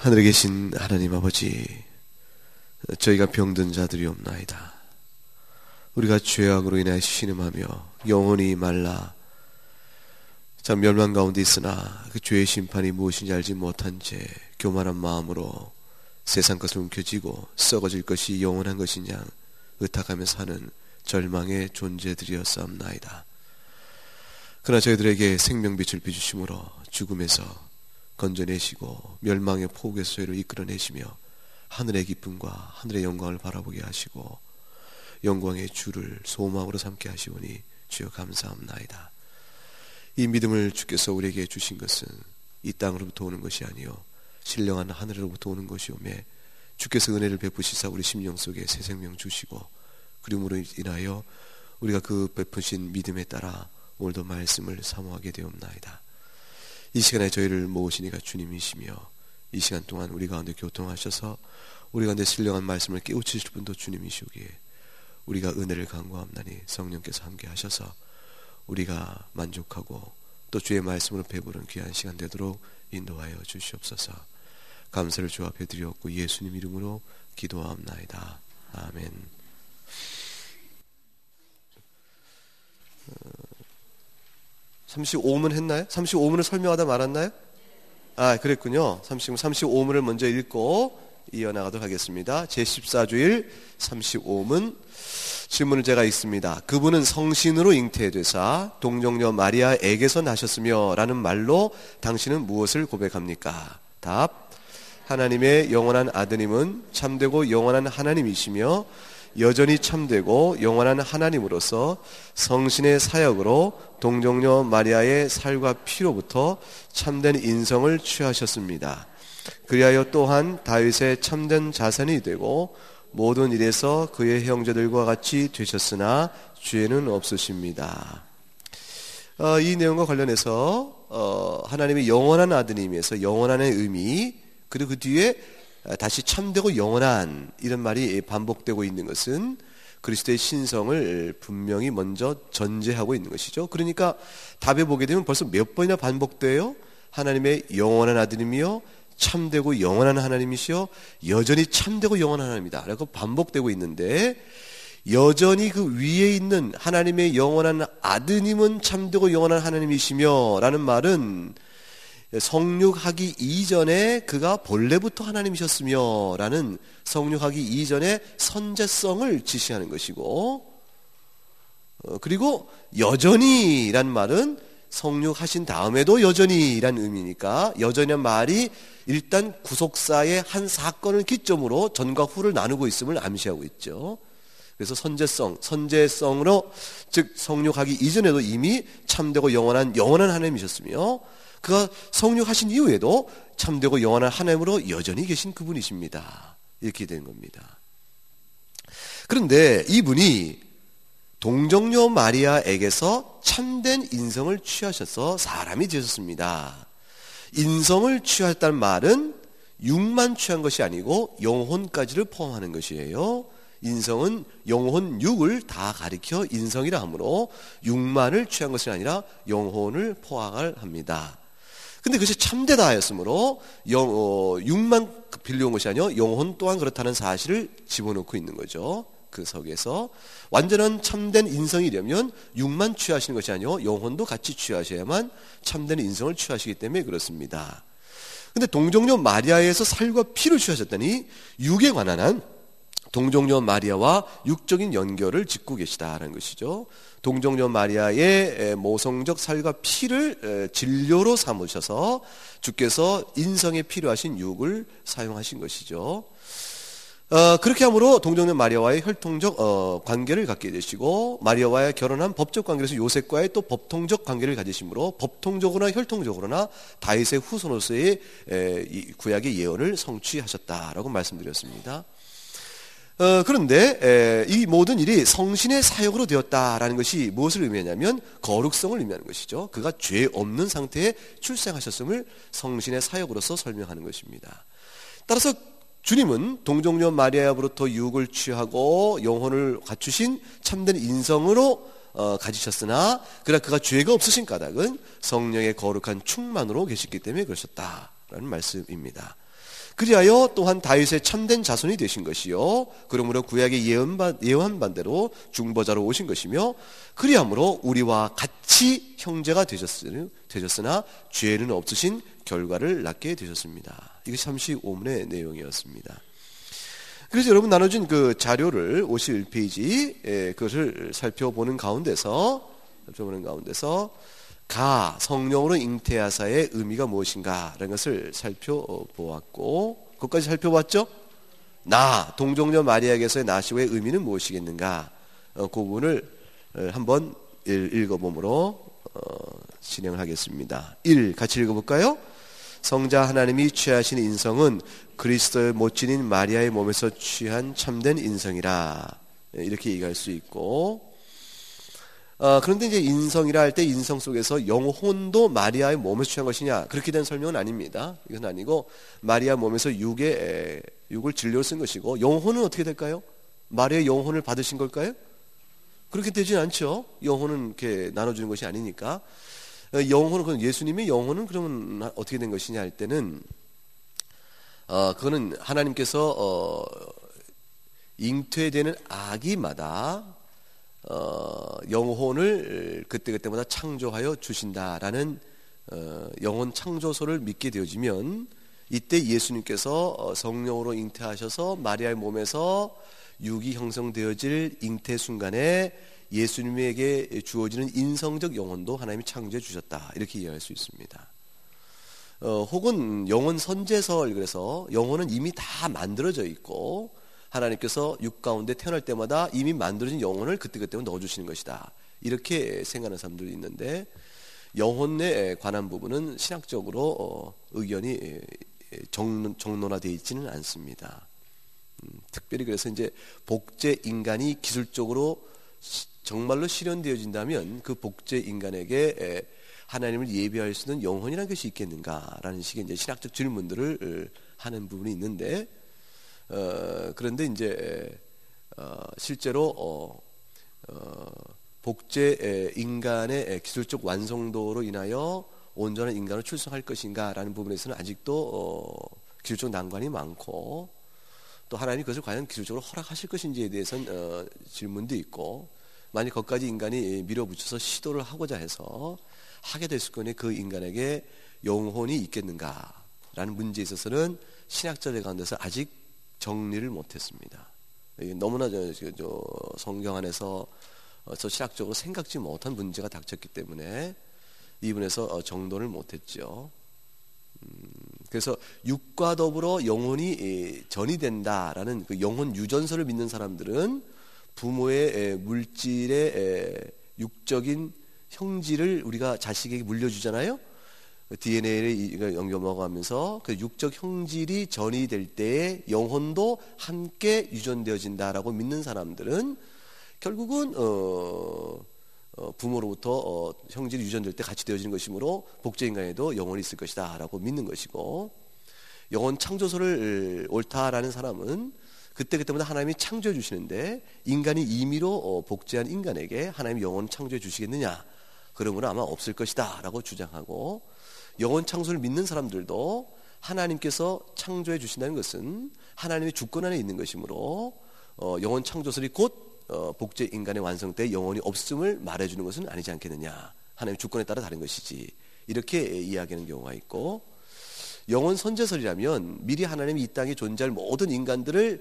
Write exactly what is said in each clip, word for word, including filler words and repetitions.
하늘에 계신 하나님 아버지, 저희가 병든 자들이 없나이다. 우리가 죄악으로 인하여 신음하며 영혼이 말라 참 멸망 가운데 있으나 그 죄의 심판이 무엇인지 알지 못한 채 교만한 마음으로 세상 것을 움켜쥐고 썩어질 것이 영원한 것이냐 의탁하며 사는 절망의 존재들이었사옵나이다. 그러나 저희들에게 생명빛을 비주심으로 죽음에서 건져내시고 멸망의 포국의 소유로 이끌어내시며 하늘의 기쁨과 하늘의 영광을 바라보게 하시고 영광의 주를 소망으로 삼게 하시오니 주여 감사합나이다. 이 믿음을 주께서 우리에게 주신 것은 이 땅으로부터 오는 것이 아니요 신령한 하늘로부터 오는 것이오매 주께서 은혜를 베푸시사 우리 심령 속에 새 생명 주시고 그림으로 인하여 우리가 그 베푸신 믿음에 따라 오늘도 말씀을 사모하게 되옵나이다. 이 시간에 저희를 모으시니가 주님이시며 이 시간 동안 우리 가운데 교통하셔서 우리 가운데 신령한 말씀을 깨우치실 분도 주님이시오기에 우리가 은혜를 간구하옵나니 성령께서 함께 하셔서 우리가 만족하고 또 주의 말씀으로 배부른 귀한 시간 되도록 인도하여 주시옵소서. 감사를 주 앞에 드리옵고 예수님 이름으로 기도하옵나이다. 아멘. 삼십오 문 했나요? 삼십오 문을 설명하다 말았나요? 아, 그랬군요. 삼십오 문을 먼저 읽고 이어나가도록 하겠습니다. 제십사 주일 삼십오 문 질문을 제가 읽습니다. 그분은 성신으로 잉태되사 동정녀 마리아에게서 나셨으며 라는 말로 당신은 무엇을 고백합니까? 답. 하나님의 영원한 아드님은 참되고 영원한 하나님이시며 여전히 참되고 영원한 하나님으로서 성신의 사역으로 동정녀 마리아의 살과 피로부터 참된 인성을 취하셨습니다. 그리하여 또한 다윗의 참된 자손이 되고 모든 일에서 그의 형제들과 같이 되셨으나 죄는 없으십니다. 어, 이 내용과 관련해서 어, 하나님의 영원한 아드님에서 영원한의 의미 그리고 그 뒤에 다시 참되고 영원한 이런 말이 반복되고 있는 것은 그리스도의 신성을 분명히 먼저 전제하고 있는 것이죠. 그러니까 답에 보게 되면 벌써 몇 번이나 반복돼요. 하나님의 영원한 아드님이요 참되고 영원한 하나님이시여 여전히 참되고 영원한 하나님이다 라고 반복되고 있는데 여전히 그 위에 있는 하나님의 영원한 아드님은 참되고 영원한 하나님이시며 라는 말은 성육하기 이전에 그가 본래부터 하나님이셨으며 라는 성육하기 이전에 선제성을 지시하는 것이고 그리고 여전히 라는 말은 성육하신 다음에도 여전히 라는 의미니까 여전히란 말이 일단 구속사의 한 사건을 기점으로 전과 후를 나누고 있음을 암시하고 있죠. 그래서 선제성, 선제성으로 즉 성육하기 이전에도 이미 참되고 영원한 영원한 하나님이셨으며 그가 성육하신 이후에도 참되고 영원한 하나님으로 여전히 계신 그분이십니다. 이렇게 된 겁니다. 그런데 이분이 동정녀 마리아에게서 참된 인성을 취하셔서 사람이 되셨습니다. 인성을 취하셨다는 말은 육만 취한 것이 아니고 영혼까지를 포함하는 것이에요. 인성은 영혼 육을 다 가리켜 인성이라 하므로 육만을 취한 것이 아니라 영혼을 포함을 합니다. 근데 그것이 참되다 하였으므로 영, 어, 육만 빌려온 것이 아니라 영혼 또한 그렇다는 사실을 집어넣고 있는 거죠. 그 속에서 완전한 참된 인성이려면 육만 취하시는 것이 아니고 영혼도 같이 취하셔야만 참된 인성을 취하시기 때문에 그렇습니다. 근데 동정녀 마리아에서 살과 피를 취하셨다니 육에 관한 한 동정녀 마리아와 육적인 연결을 짓고 계시다라는 것이죠. 동정녀 마리아의 모성적 살과 피를 진료로 삼으셔서 주께서 인성에 필요하신 육을 사용하신 것이죠. 어, 그렇게 함으로 동정녀 마리아와의 혈통적 어, 관계를 갖게 되시고 마리아와의 결혼한 법적 관계에서 요셉과의 또 법통적 관계를 가지심으로 법통적으로나 혈통적으로나 다윗의 후손으로서의 에, 이 구약의 예언을 성취하셨다라고 말씀드렸습니다. 어, 그런데 에, 이 모든 일이 성신의 사역으로 되었다라는 것이 무엇을 의미하냐면 거룩성을 의미하는 것이죠. 그가 죄 없는 상태에 출생하셨음을 성신의 사역으로서 설명하는 것입니다. 따라서 주님은 동정녀 마리아로부터 유혹을 취하고 영혼을 갖추신 참된 인성으로 어, 가지셨으나 그러나 그가 죄가 없으신 까닭은 성령의 거룩한 충만으로 계셨기 때문에 그러셨다라는 말씀입니다. 그리하여 또한 다윗의 참된 자손이 되신 것이요 그러므로 구약의 예언한 반대로 중보자로 오신 것이며 그리함으로 우리와 같이 형제가 되셨으나 죄는 없으신 결과를 낳게 되셨습니다. 이것이 삼십오문의 내용이었습니다. 그래서 여러분 나눠준 그 자료를 오십일 페이지 그것을 살펴보는 가운데서 살펴보는 가운데서 가 성령으로 잉태하사의 의미가 무엇인가 라는 것을 살펴보았고 그것까지 살펴봤죠? 나 동정녀 마리아에게서의 나시고의 의미는 무엇이겠는가 어, 그 부분을 한번 읽어봄으로 어, 진행을 하겠습니다. 일 같이 읽어볼까요? 성자 하나님이 취하신 인성은 그리스도의 모친인 마리아의 몸에서 취한 참된 인성이라 이렇게 얘기할 수 있고 어, 그런데 이제 인성이라 할 때 인성 속에서 영혼도 마리아의 몸에서 취한 것이냐 그렇게 된 설명은 아닙니다. 이건 아니고 마리아 몸에서 육의 육을 진료로 쓴 것이고 영혼은 어떻게 될까요? 마리아의 영혼을 받으신 걸까요? 그렇게 되진 않죠. 영혼은 이렇게 나눠주는 것이 아니니까 영혼은 그럼 예수님의 영혼은 그러면 어떻게 된 것이냐 할 때는 어, 그거는 하나님께서 어, 잉태되는 아기마다 어, 영혼을 그때그때마다 창조하여 주신다라는 어, 영혼 창조소를 믿게 되어지면 이때 예수님께서 성령으로 잉태하셔서 마리아의 몸에서 육이 형성되어질 잉태 순간에 예수님에게 주어지는 인성적 영혼도 하나님이 창조해 주셨다 이렇게 이해할 수 있습니다. 어, 혹은 영혼 선제설 그래서 영혼은 이미 다 만들어져 있고 하나님께서 육 가운데 태어날 때마다 이미 만들어진 영혼을 그때그때 넣어주시는 것이다 이렇게 생각하는 사람들이 있는데 영혼에 관한 부분은 신학적으로 어, 의견이 정, 정론화되어 있지는 않습니다. 음, 특별히 그래서 이제 복제 인간이 기술적으로 시, 정말로 실현되어진다면 그 복제 인간에게 에, 하나님을 예비할 수 있는 영혼이라는 것이 있겠는가라는 식의 이제 신학적 질문들을 하는 부분이 있는데 어, 그런데 이제 어, 실제로 어, 어, 복제 인간의 기술적 완성도로 인하여 온전한 인간을 출생할 것인가라는 부분에서는 아직도 어, 기술적 난관이 많고 또 하나님이 그것을 과연 기술적으로 허락하실 것인지에 대해서는 어, 질문도 있고 만약 거기까지 인간이 밀어붙여서 시도를 하고자 해서 하게 됐을 경우에 그 인간에게 영혼이 있겠는가라는 문제에 있어서는 신학자들 가운데서 아직 정리를 못했습니다. 너무나 저, 저 성경 안에서 저 신학적으로 생각지 못한 문제가 닥쳤기 때문에 이 부분에서 정돈을 못했죠. 음, 그래서 육과 더불어 영혼이 전이 된다라는 그 영혼 유전설을 믿는 사람들은 부모의 물질의 육적인 형질을 우리가 자식에게 물려주잖아요. 디엔에이를 연결먹어가면서 그 육적 형질이 전이 될 때에 영혼도 함께 유전되어진다라고 믿는 사람들은 결국은 어, 어, 부모로부터 어, 형질이 유전될 때 같이 되어지는 것이므로 복제인간에도 영혼이 있을 것이다 라고 믿는 것이고 영혼 창조소를 옳다라는 사람은 그때그때마다 하나님이 창조해 주시는데 인간이 임의로 어, 복제한 인간에게 하나님이 영혼을 창조해 주시겠느냐 그러므로 아마 없을 것이다 라고 주장하고 영혼 창조를 믿는 사람들도 하나님께서 창조해 주신다는 것은 하나님의 주권 안에 있는 것이므로 어, 영혼 창조설이 곧 어, 복제 인간의 완성 때 영혼이 없음을 말해주는 것은 아니지 않겠느냐 하나님의 주권에 따라 다른 것이지 이렇게 이야기하는 경우가 있고 영혼 선제설이라면 미리 하나님이 이 땅에 존재할 모든 인간들을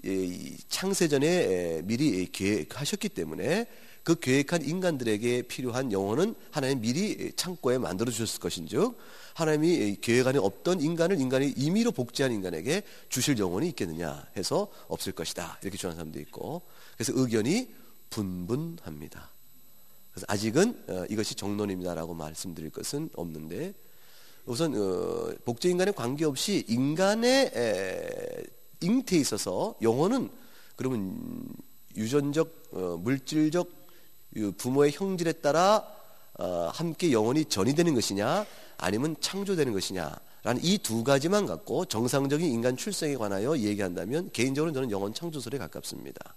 창세전에 미리 계획하셨기 때문에 그 계획한 인간들에게 필요한 영혼은 하나님 미리 창고에 만들어 주셨을 것인즉 하나님이 계획 안에 없던 인간을 인간이 임의로 복제한 인간에게 주실 영혼이 있겠느냐 해서 없을 것이다 이렇게 주장하는 사람도 있고 그래서 의견이 분분합니다. 그래서 아직은 이것이 정론입니다라고 말씀드릴 것은 없는데 우선 복제 인간에 관계없이 인간의 잉태에 있어서 영혼은 그러면 유전적 물질적 부모의 형질에 따라 함께 영혼이 전이되는 것이냐 아니면 창조되는 것이냐 라는 이 두 가지만 갖고 정상적인 인간 출생에 관하여 얘기한다면 개인적으로 저는 영혼 창조설에 가깝습니다.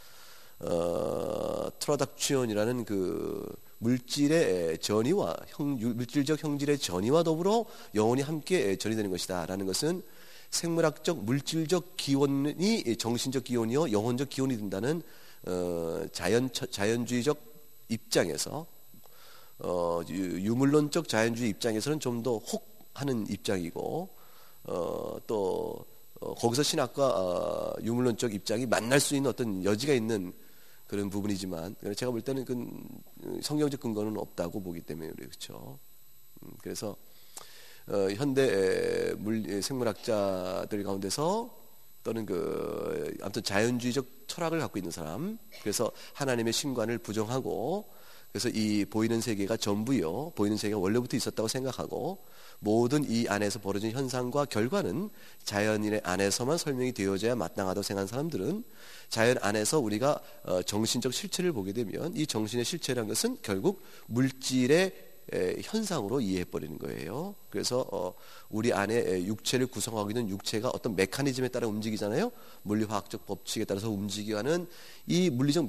어, 트로닥치온이라는 그 물질의 전이와 형, 물질적 형질의 전이와 더불어 영혼이 함께 전이되는 것이다 라는 것은 생물학적 물질적 기원이 정신적 기원이요 영혼적 기원이 된다는 어, 자연 자연주의적 입장에서 어, 유물론적 자연주의 입장에서는 좀 더 혹하는 입장이고 어, 또 어, 거기서 신학과 어, 유물론적 입장이 만날 수 있는 어떤 여지가 있는 그런 부분이지만 제가 볼 때는 그 성경적 근거는 없다고 보기 때문에 그렇죠. 음, 그래서 어, 현대 물 생물학자들 가운데서 또는 그 아무튼 자연주의적 철학을 갖고 있는 사람, 그래서 하나님의 신관을 부정하고 그래서 이 보이는 세계가 전부요, 보이는 세계가 원래부터 있었다고 생각하고 모든 이 안에서 벌어진 현상과 결과는 자연인의 안에서만 설명이 되어져야 마땅하다고 생각하는 사람들은 자연 안에서 우리가 정신적 실체를 보게 되면 이 정신의 실체라는 것은 결국 물질의 현상으로 이해해버리는 거예요. 그래서 우리 안에 육체를 구성하고 있는 육체가 어떤 메커니즘에 따라 움직이잖아요. 물리화학적 법칙에 따라서 움직이는 이 물리적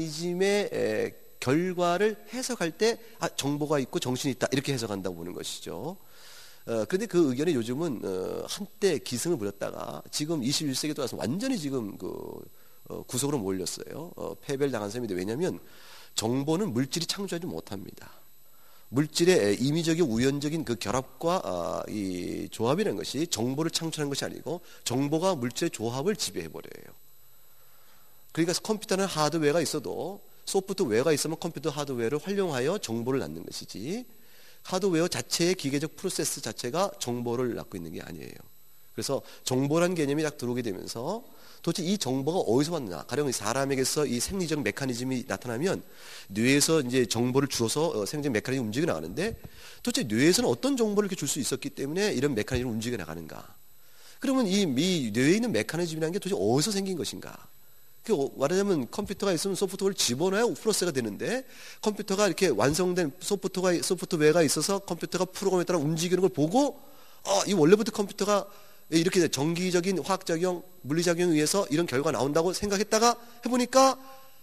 메커니즘의 결과를 해석할 때 아, 정보가 있고 정신이 있다 이렇게 해석한다고 보는 것이죠. 어, 그런데 그 의견이 요즘은 어, 한때 기승을 부렸다가 지금 이십일 세기에 들어와서 완전히 지금 그 어, 구석으로 몰렸어요. 어, 패배를 당한 셈인데 왜냐하면 정보는 물질이 창조하지 못합니다. 물질의 임의적인 우연적인 그 결합과 아, 이 조합이라는 것이 정보를 창출하는 것이 아니고 정보가 물질의 조합을 지배해버려요. 그러니까 컴퓨터는 하드웨어가 있어도 소프트웨어가 있으면 컴퓨터 하드웨어를 활용하여 정보를 낳는 것이지 하드웨어 자체의 기계적 프로세스 자체가 정보를 낳고 있는 게 아니에요. 그래서 정보라는 개념이 딱 들어오게 되면서 도대체 이 정보가 어디서 왔느냐? 가령 사람에게서 이 생리적 메커니즘이 나타나면 뇌에서 이제 정보를 주어서 생리적 메커니즘이 움직여 나가는데 도대체 뇌에서는 어떤 정보를 이렇게 줄 수 있었기 때문에 이런 메커니즘이 움직여 나가는가? 그러면 이, 이 뇌에 있는 메커니즘이라는 게 도대체 어디서 생긴 것인가? 그 말하자면 컴퓨터가 있으면 소프트웨어를 집어넣어야 프로세스가 되는데 컴퓨터가 이렇게 완성된 소프트웨어가, 소프트웨어가 있어서 컴퓨터가 프로그램에 따라 움직이는 걸 보고 어, 이 원래부터 컴퓨터가 이렇게 정기적인 화학작용, 물리작용에 의해서 이런 결과가 나온다고 생각했다가 해보니까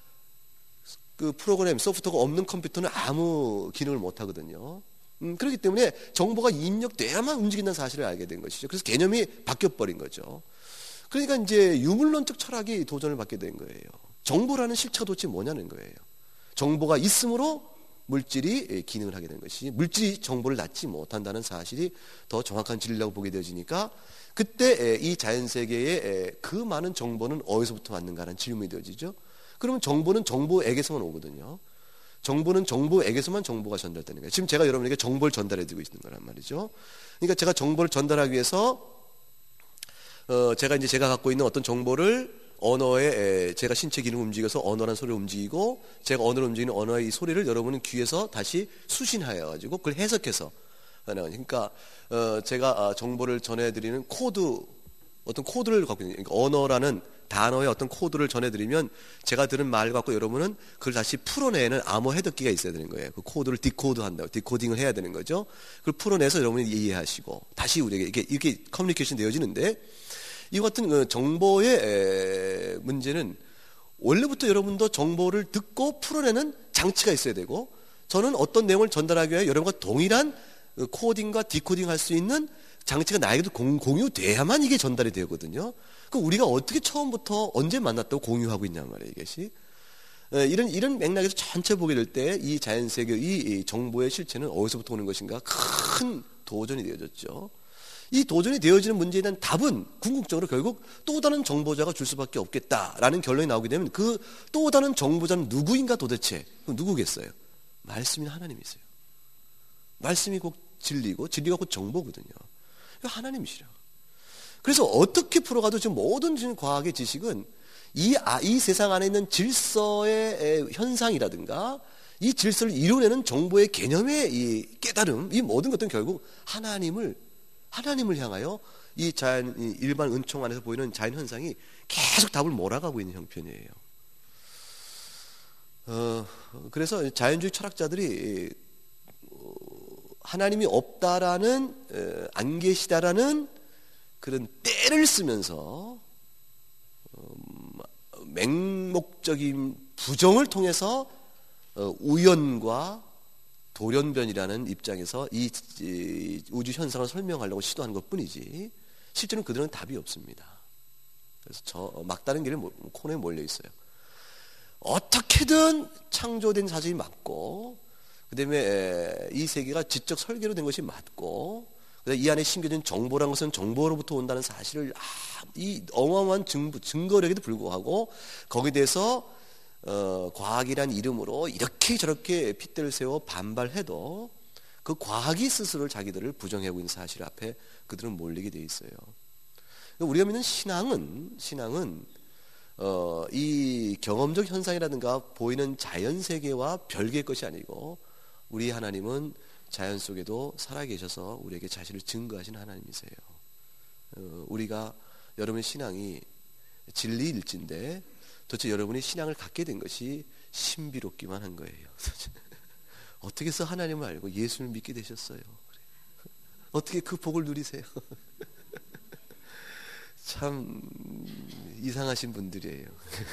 그 프로그램, 소프트웨어가 없는 컴퓨터는 아무 기능을 못 하거든요. 음, 그렇기 때문에 정보가 입력돼야만 움직인다는 사실을 알게 된 것이죠. 그래서 개념이 바뀌어버린 거죠. 그러니까 이제 유물론적 철학이 도전을 받게 된 거예요. 정보라는 실체가 도대체 뭐냐는 거예요. 정보가 있으므로 물질이 기능을 하게 된 것이 물질이 정보를 낳지 못한다는 사실이 더 정확한 진리라고 보게 되어지니까 그때 이 자연세계의 그 많은 정보는 어디서부터 왔는가라는 질문이 되어지죠. 그러면 정보는 정보에게서만 오거든요. 정보는 정보에게서만 정보가 전달되는 거예요. 지금 제가 여러분에게 정보를 전달해드리고 있는 거란 말이죠. 그러니까 제가 정보를 전달하기 위해서 어, 제가 이제 제가 갖고 있는 어떤 정보를 언어에 제가 신체 기능을 움직여서 언어라는 소리를 움직이고 제가 언어를 움직이는 언어의 이 소리를 여러분은 귀에서 다시 수신하여 가지고 그걸 해석해서 그러니까 어, 제가 정보를 전해드리는 코드 어떤 코드를 갖고 있는 그러니까 언어라는 단어의 어떤 코드를 전해드리면 제가 들은 말 갖고 여러분은 그걸 다시 풀어내는 암호 해독기가 있어야 되는 거예요. 그 코드를 디코드 한다고 디코딩을 해야 되는 거죠. 그걸 풀어내서 여러분이 이해하시고 다시 우리에게 이렇게, 이렇게 커뮤니케이션 되어지는데 이 같은 정보의 문제는 원래부터 여러분도 정보를 듣고 풀어내는 장치가 있어야 되고 저는 어떤 내용을 전달하기 위해 여러분과 동일한 코딩과 디코딩 할 수 있는 장치가 나에게도 공, 공유돼야만 이게 전달이 되거든요. 그럼 우리가 어떻게 처음부터 언제 만났다고 공유하고 있냔 말이에요, 이것이. 이런, 이런 맥락에서 전체 보게 될 때 이 자연세계, 이 정보의 실체는 어디서부터 오는 것인가 큰 도전이 되어졌죠. 이 도전이 되어지는 문제에 대한 답은 궁극적으로 결국 또 다른 정보자가 줄 수밖에 없겠다라는 결론이 나오게 되면 그 또 다른 정보자는 누구인가 도대체? 누구겠어요? 말씀인 하나님이세요. 말씀이 곧 진리고 진리가 곧 정보거든요. 하나님이시라. 그래서 어떻게 풀어가도 지금 모든 지금 과학의 지식은 이, 아, 이 세상 안에 있는 질서의 현상이라든가 이 질서를 이루어내는 정보의 개념의 이 깨달음, 이 모든 것들은 결국 하나님을 하나님을 향하여 이 자연, 이 일반 은총 안에서 보이는 자연 현상이 계속 답을 몰아가고 있는 형편이에요. 어, 그래서 자연주의 철학자들이 하나님이 없다라는, 안 계시다라는 그런 때를 쓰면서 맹목적인 부정을 통해서 우연과 돌연변이라는 입장에서 이 우주 현상을 설명하려고 시도하는 것뿐이지 실제로는 그들은 답이 없습니다. 그래서 저 막다른 길에 코너에 몰려 있어요. 어떻게든 창조된 사실이 맞고, 그 다음에 이 세계가 지적 설계로 된 것이 맞고, 이 안에 심겨진 정보란 것은 정보로부터 온다는 사실을 아, 이 어마어마한 증거, 증거력에도 불구하고 거기에 대해서 어, 과학이란 이름으로 이렇게 저렇게 핏대를 세워 반발해도 그 과학이 스스로 자기들을 부정하고 있는 사실 앞에 그들은 몰리게 돼 있어요. 우리가 믿는 신앙은 신앙은 어, 이 경험적 현상이라든가 보이는 자연 세계와 별개의 것이 아니고 우리 하나님은 자연 속에도 살아계셔서 우리에게 자신을 증거하시는 하나님이세요. 어, 우리가 여러분의 신앙이 진리일진데 도대체 여러분이 신앙을 갖게 된 것이 신비롭기만 한 거예요. 어떻게 해서 하나님을 알고 예수를 믿게 되셨어요? 어떻게 그 복을 누리세요? 참 이상하신 분들이에요.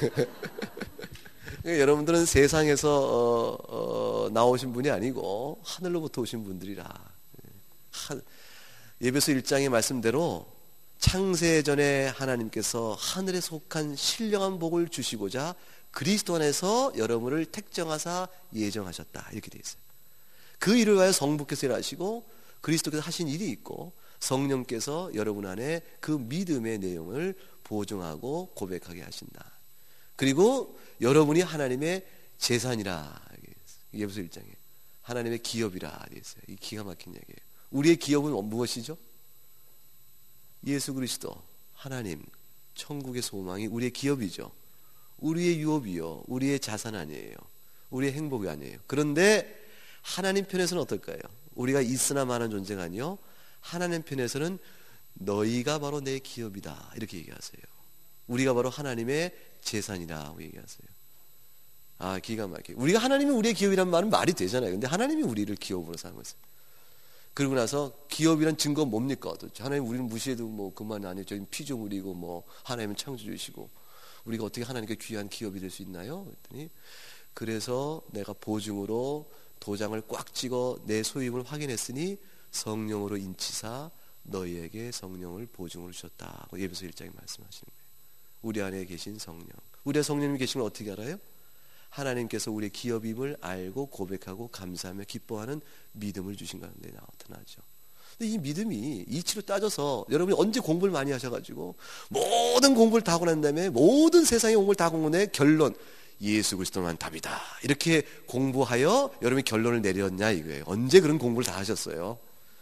여러분들은 세상에서 어, 어, 나오신 분이 아니고 하늘로부터 오신 분들이라. 하, 에베소 일 장의 말씀대로 창세전에 하나님께서 하늘에 속한 신령한 복을 주시고자 그리스도 안에서 여러분을 택정하사 예정하셨다, 이렇게 되어 있어요. 그 일을 위하여 성부께서 일하시고 그리스도께서 하신 일이 있고 성령께서 여러분 안에 그 믿음의 내용을 보증하고 고백하게 하신다. 그리고 여러분이 하나님의 재산이라, 에베소 일 장에 하나님의 기업이라 되어 있어요. 이 기가 막힌 얘기예요. 우리의 기업은 무엇이죠? 예수 그리스도, 하나님, 천국의 소망이 우리의 기업이죠. 우리의 유업이요, 우리의 자산 아니에요. 우리의 행복이 아니에요. 그런데 하나님 편에서는 어떨까요? 우리가 있으나 마는 존재가 아니요, 하나님 편에서는 너희가 바로 내 기업이다, 이렇게 얘기하세요. 우리가 바로 하나님의 재산이라고 얘기하세요. 아, 기가 막히게. 우리가 하나님이 우리의 기업이란 말은 말이 되잖아요. 근데 하나님이 우리를 기업으로 삼은 거예요. 그러고 나서 기업이란 증거 뭡니까? 하나님 우리는 무시해도 뭐 그만 아니에요. 저희는 피조물이고 뭐 하나님은 창조주시고 우리가 어떻게 하나님께 귀한 기업이 될 수 있나요? 그랬더니 그래서 내가 보증으로 도장을 꽉 찍어 내 소유임을 확인했으니 성령으로 인치사 너희에게 성령을 보증으로 주셨다고 에베소 일 장에 말씀하시는 거예요. 우리 안에 계신 성령, 우리의 성령님이 계신 걸 어떻게 알아요? 하나님께서 우리의 기업임을 알고 고백하고 감사하며 기뻐하는 믿음을 주신 가운데 나타나죠. 근데 이 믿음이 이치로 따져서 여러분이 언제 공부를 많이 하셔가지고 모든 공부를 다 하고 난 다음에 모든 세상의 공부를 다 공부해 결론 예수 그리스도만 답이다, 이렇게 공부하여 여러분이 결론을 내렸냐 이거예요. 언제 그런 공부를 다 하셨어요?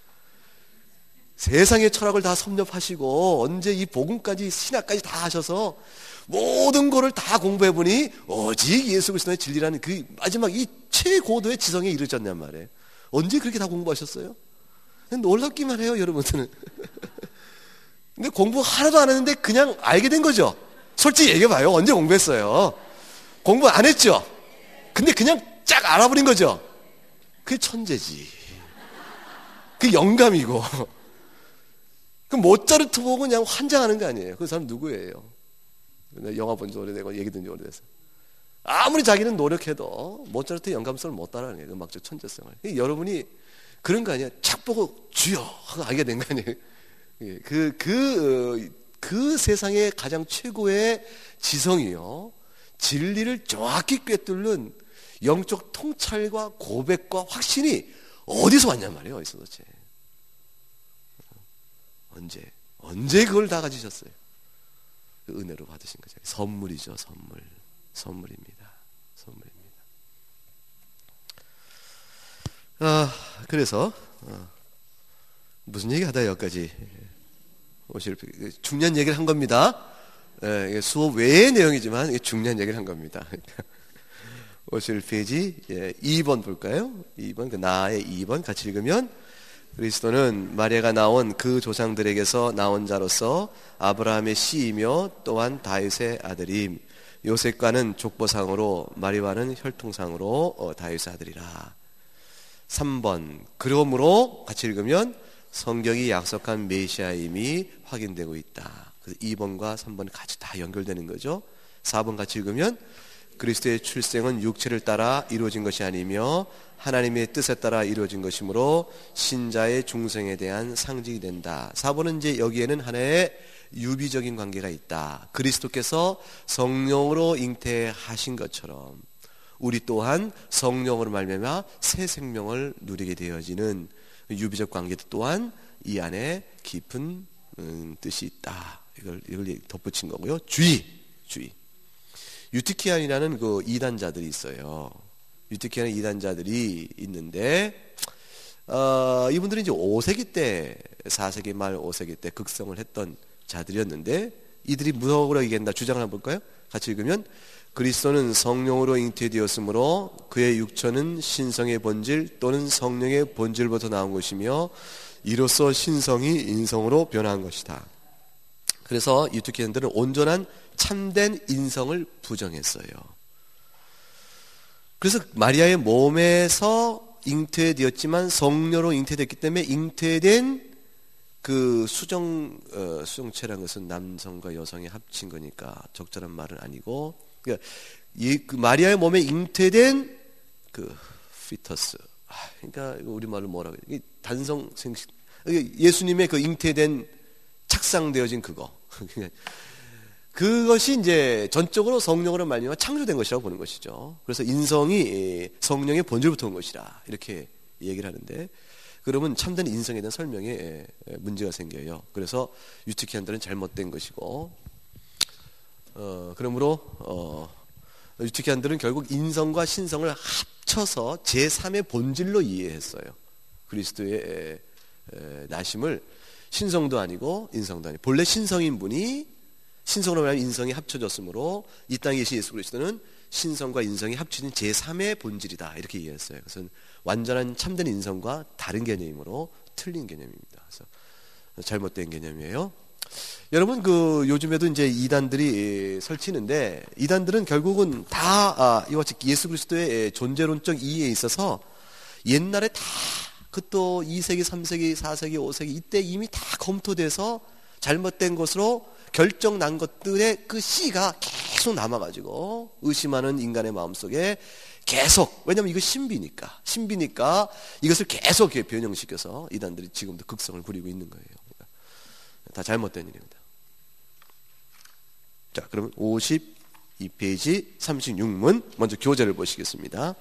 세상의 철학을 다 섭렵하시고 언제 이 복음까지 신학까지 다 하셔서 모든 거를 다 공부해보니 오직 예수 그리스도의 진리라는 그 마지막 이 최고도의 지성에 이르셨냔 말이에요. 언제 그렇게 다 공부하셨어요? 놀랍기만 해요, 여러분들은. 근데 공부 하나도 안 했는데 그냥 알게 된 거죠. 솔직히 얘기해봐요. 언제 공부했어요? 공부 안 했죠? 근데 그냥 쫙 알아버린 거죠. 그게 천재지. 그게 영감이고. 그 모차르트 보고 그냥 환장하는 거 아니에요. 그 사람 누구예요? 영화 본 지 오래되고 얘기 듣는 지 오래돼서 아무리 자기는 노력해도 모차르트의 영감성을 못 따라하는 거예요. 음악적 천재성을. 여러분이 그런 거 아니에요? 착 보고 주여 하고 알게 된 거 아니에요? 그, 그, 그 세상의 가장 최고의 지성이요, 진리를 정확히 꿰뚫는 영적 통찰과 고백과 확신이 어디서 왔냔 말이에요. 어디서 도대체. 언제 언제 그걸 다 가지셨어요? 그 은혜로 받으신 거죠. 선물이죠. 선물. 선물입니다. 선물입니다. 아, 그래서 어, 무슨 얘기 하다 여기까지 오실, 중요한 얘기를 한 겁니다. 예, 수업 외의 내용이지만 중요한 얘기를 한 겁니다. 오실 페이지 예, 이 번 볼까요? 이 번, 그 나의 이 번 같이 읽으면, 그리스도는 마리아가 나온 그 조상들에게서 나온 자로서 아브라함의 씨이며 또한 다윗의 아들임. 요셉과는 족보상으로 마리아와는 혈통상으로 어, 다윗의 아들이라. 삼 번, 그러므로 같이 읽으면 성경이 약속한 메시아임이 확인되고 있다. 그래서 이 번과 삼 번이 같이 다 연결되는 거죠. 사 번 같이 읽으면 그리스도의 출생은 육체를 따라 이루어진 것이 아니며 하나님의 뜻에 따라 이루어진 것이므로 신자의 중생에 대한 상징이 된다. 사 번은 이제 여기에는 하나의 유비적인 관계가 있다. 그리스도께서 성령으로 잉태하신 것처럼 우리 또한 성령으로 말미암아 새 생명을 누리게 되어지는 유비적 관계도 또한 이 안에 깊은 음, 뜻이 있다. 이걸 이걸 덧붙인 거고요. 주의, 주의. 유티키안이라는 그 이단자들이 있어요. 유티키안 이단자들이 있는데 어, 이분들이 이제 오 세기 때, 사 세기 말 오 세기 때 극성을 했던 자들이었는데 이들이 무엇으로 얘기한다 주장을 한번 볼까요? 같이 읽으면 그리스도는 성령으로 잉태되었으므로 그의 육체는 신성의 본질 또는 성령의 본질부터 나온 것이며 이로써 신성이 인성으로 변한 것이다. 그래서 유투키안들은 온전한 참된 인성을 부정했어요. 그래서 마리아의 몸에서 잉태되었지만 성녀로 잉태됐기 때문에 잉태된 그 수정 어, 수정체라는 것은 남성과 여성이 합친 거니까 적절한 말은 아니고, 그러니까 이 그 마리아의 몸에 잉태된 그 피터스, 아, 그러니까 우리 말로 뭐라고 해야 돼? 단성 생식, 예수님의 그 잉태된 착상되어진 그거, 그것이 이제 전적으로 성령으로 말미암아 창조된 것이라고 보는 것이죠. 그래서 인성이 성령의 본질부터 온 것이라 이렇게 얘기를 하는데, 그러면 참된 인성에 대한 설명에 문제가 생겨요. 그래서 유티키안들은 잘못된 것이고, 어, 그러므로 어, 유티키안들은 결국 인성과 신성을 합쳐서 제삼의 본질로 이해했어요. 그리스도의 에, 에, 나심을 신성도 아니고 인성도 아니고, 본래 신성인 분이 신성으로 말하면 인성이 합쳐졌으므로 이 땅에 계신 예수 그리스도는 신성과 인성이 합쳐진 제삼의 본질이다, 이렇게 이해했어요. 그것은 완전한 참된 인성과 다른 개념이므로 틀린 개념입니다. 그래서 잘못된 개념이에요. 여러분, 그 요즘에도 이제 이단들이 설치는데, 이단들은 결국은 다 아, 이와 같이 예수 그리스도의 존재론적 이해에 있어서 옛날에 다 그것도 이 세기, 삼 세기, 사 세기, 오 세기 이때 이미 다 검토돼서 잘못된 것으로 결정 난 것들의 그 씨가 계속 남아가지고 의심하는 인간의 마음속에 계속, 왜냐하면 이거 신비니까 신비니까 이것을 계속 변형시켜서 이단들이 지금도 극성을 부리고 있는 거예요. 다 잘못된 일입니다. 자, 그러면 오십이 페이지 삼십육 문 먼저 교재를 보시겠습니다.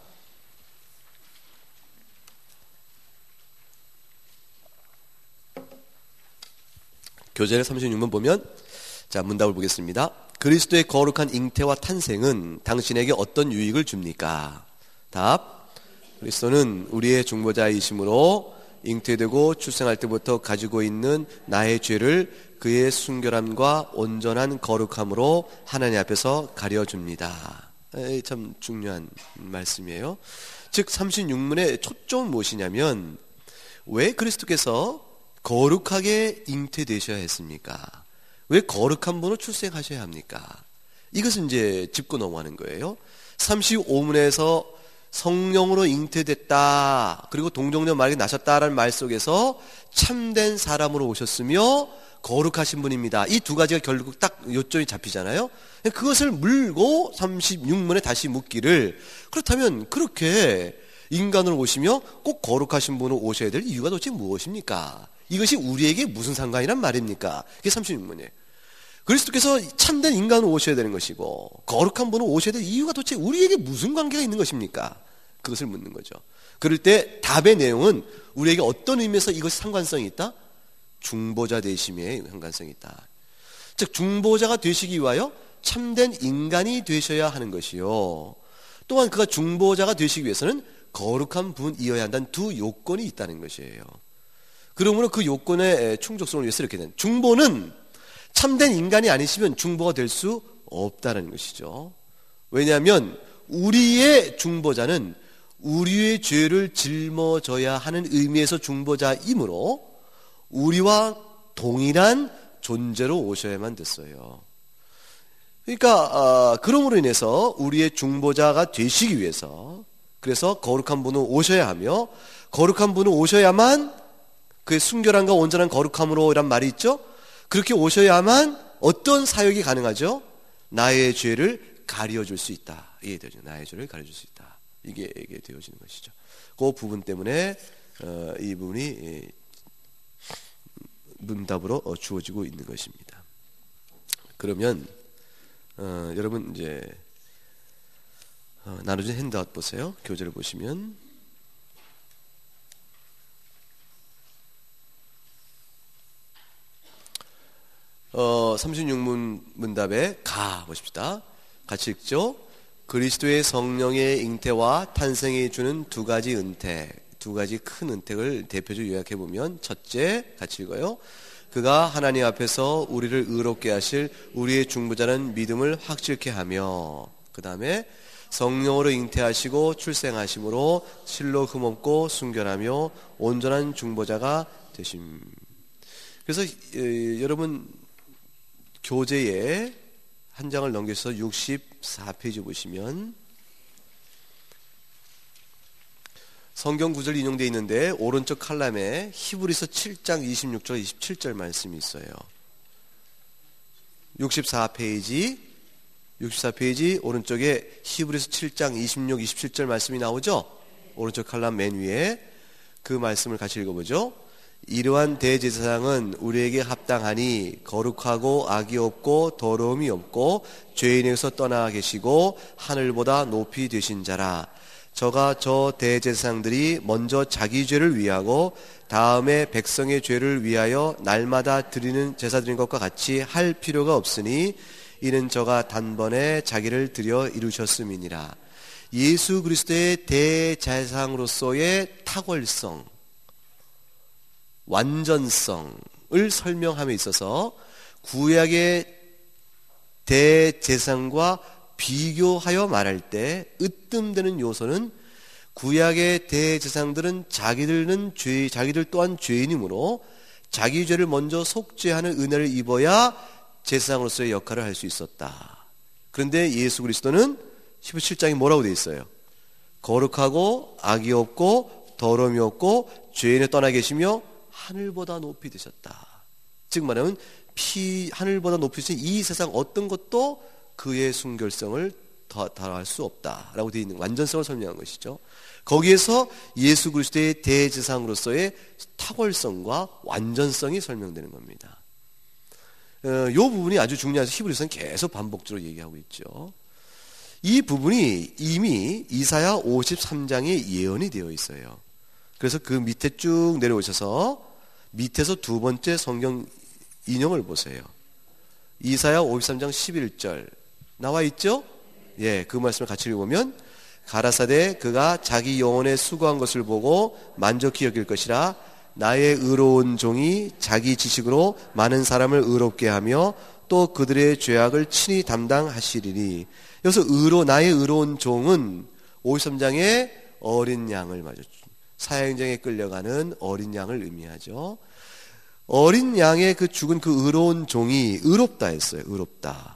교재를 삼십육 문 보면, 자, 문답을 보겠습니다. 그리스도의 거룩한 잉태와 탄생은 당신에게 어떤 유익을 줍니까? 답. 그리스도는 우리의 중보자이심으로 잉태되고 출생할 때부터 가지고 있는 나의 죄를 그의 순결함과 온전한 거룩함으로 하나님 앞에서 가려줍니다. 에이, 참 중요한 말씀이에요. 즉 삼십육 문의 초점은 무엇이냐면, 왜 그리스도께서 거룩하게 잉태되셔야 했습니까? 왜 거룩한 분으로 출생하셔야 합니까? 이것은 이제 짚고 넘어가는 거예요. 삼십오 문에서 성령으로 잉태됐다, 그리고 동정녀 마리아가 나셨다라는 말 속에서 참된 사람으로 오셨으며 거룩하신 분입니다. 이 두 가지가 결국 딱 요점이 잡히잖아요. 그것을 물고 삼십육 문에 다시 묻기를, 그렇다면 그렇게 인간으로 오시며 꼭 거룩하신 분으로 오셔야 될 이유가 도대체 무엇입니까? 이것이 우리에게 무슨 상관이란 말입니까? 그게 삼십육 문이에요. 그리스도께서 참된 인간으로 오셔야 되는 것이고 거룩한 분으로 오셔야 될 이유가 도대체 우리에게 무슨 관계가 있는 것입니까? 그것을 묻는 거죠. 그럴 때 답의 내용은 우리에게 어떤 의미에서 이것이 상관성이 있다? 중보자 되심에 상관성이 있다. 즉 중보자가 되시기 위하여 참된 인간이 되셔야 하는 것이요, 또한 그가 중보자가 되시기 위해서는 거룩한 분이어야 한다는 두 요건이 있다는 것이에요. 그러므로 그 요건의 충족성을 위해서 이렇게 된, 중보는 참된 인간이 아니시면 중보가 될 수 없다는 것이죠. 왜냐하면 우리의 중보자는 우리의 죄를 짊어져야 하는 의미에서 중보자이므로 우리와 동일한 존재로 오셔야만 됐어요. 그러니까 어, 그러므로 인해서 우리의 중보자가 되시기 위해서, 그래서 거룩한 분은 오셔야 하며, 거룩한 분은 오셔야만 그의 순결함과 온전한 거룩함으로 이란 말이 있죠. 그렇게 오셔야만 어떤 사역이 가능하죠? 나의 죄를 가려줄 수 있다, 이해되죠? 나의 죄를 가려줄 수 있다. 이게, 이게 되어지는 것이죠. 그 부분 때문에 어, 이 부분이 예, 문답으로 어, 주어지고 있는 것입니다. 그러면 어, 여러분 이제 어, 나눠진 핸드아웃 보세요. 교재를 보시면 어, 삼십육 문 문답에 가 보십시다. 같이 읽죠. 그리스도의 성령의 잉태와 탄생이 주는 두 가지 은퇴, 두 가지 큰 은택을 대표적으로 요약해 보면, 첫째 같이 읽어요. 그가 하나님 앞에서 우리를 의롭게 하실 우리의 중보자는 믿음을 확실케 하며, 그 다음에 성령으로 잉태하시고 출생하심으로 실로 흠없고 순결하며 온전한 중보자가 되심. 그래서 에, 여러분 교재에 한 장을 넘겨서 육십사 페이지 보시면 성경 구절 인용되어 있는데 오른쪽 칼럼에 히브리서 칠 장 이십육 절 이십칠 절 말씀이 있어요. 육십사 페이지 육십사 페이지 오른쪽에 히브리서 칠 장 이십육, 이십칠 절 말씀이 나오죠? 오른쪽 칼럼 맨 위에 그 말씀을 같이 읽어보죠. 이러한 대제사장은 우리에게 합당하니 거룩하고 악이 없고 더러움이 없고 죄인에게서 떠나 계시고 하늘보다 높이 되신 자라. 저가 저 대제사장들이 먼저 자기 죄를 위하고 다음에 백성의 죄를 위하여 날마다 드리는 제사 드린 것과 같이 할 필요가 없으니 이는 저가 단번에 자기를 드려 이루셨음이니라. 예수 그리스도의 대제사장으로서의 탁월성, 완전성을 설명함에 있어서 구약의 대제사장과 비교하여 말할 때 으뜸되는 요소는 구약의 대제사장들은 자기들은 죄, 자기들 또한 죄인이므로 자기 죄를 먼저 속죄하는 은혜를 입어야 제사장으로서의 역할을 할 수 있었다. 그런데 예수 그리스도는 십칠 장에 뭐라고 되어 있어요? 거룩하고 악이 없고 더러움이 없고 죄인에 떠나 계시며 하늘보다 높이 되셨다. 즉 말하면 피, 하늘보다 높이 되신 이 세상 어떤 것도 그의 순결성을 다할 수 없다라고 되어 있는 완전성을 설명한 것이죠. 거기에서 예수 그리스도의 대제사장으로서의 탁월성과 완전성이 설명되는 겁니다. 이 어, 부분이 아주 중요해서 히브리서는 계속 반복적으로 얘기하고 있죠. 이 부분이 이미 이사야 오십삼 장에 예언이 되어 있어요. 그래서 그 밑에 쭉 내려오셔서 밑에서 두 번째 성경 인용을 보세요. 이사야 오십삼 장 십일 절 나와 있죠? 예, 그 말씀을 같이 읽어보면 가라사대 그가 자기 영혼에 수고한 것을 보고 만족히 여길 것이라. 나의 의로운 종이 자기 지식으로 많은 사람을 의롭게 하며 또 그들의 죄악을 친히 담당하시리니. 여기서 의로 나의 의로운 종은 오십삼 장의 어린 양을 말이죠. 사형장에 끌려가는 어린 양을 의미하죠. 어린 양의 그 죽은 그 의로운 종이 의롭다 했어요. 의롭다.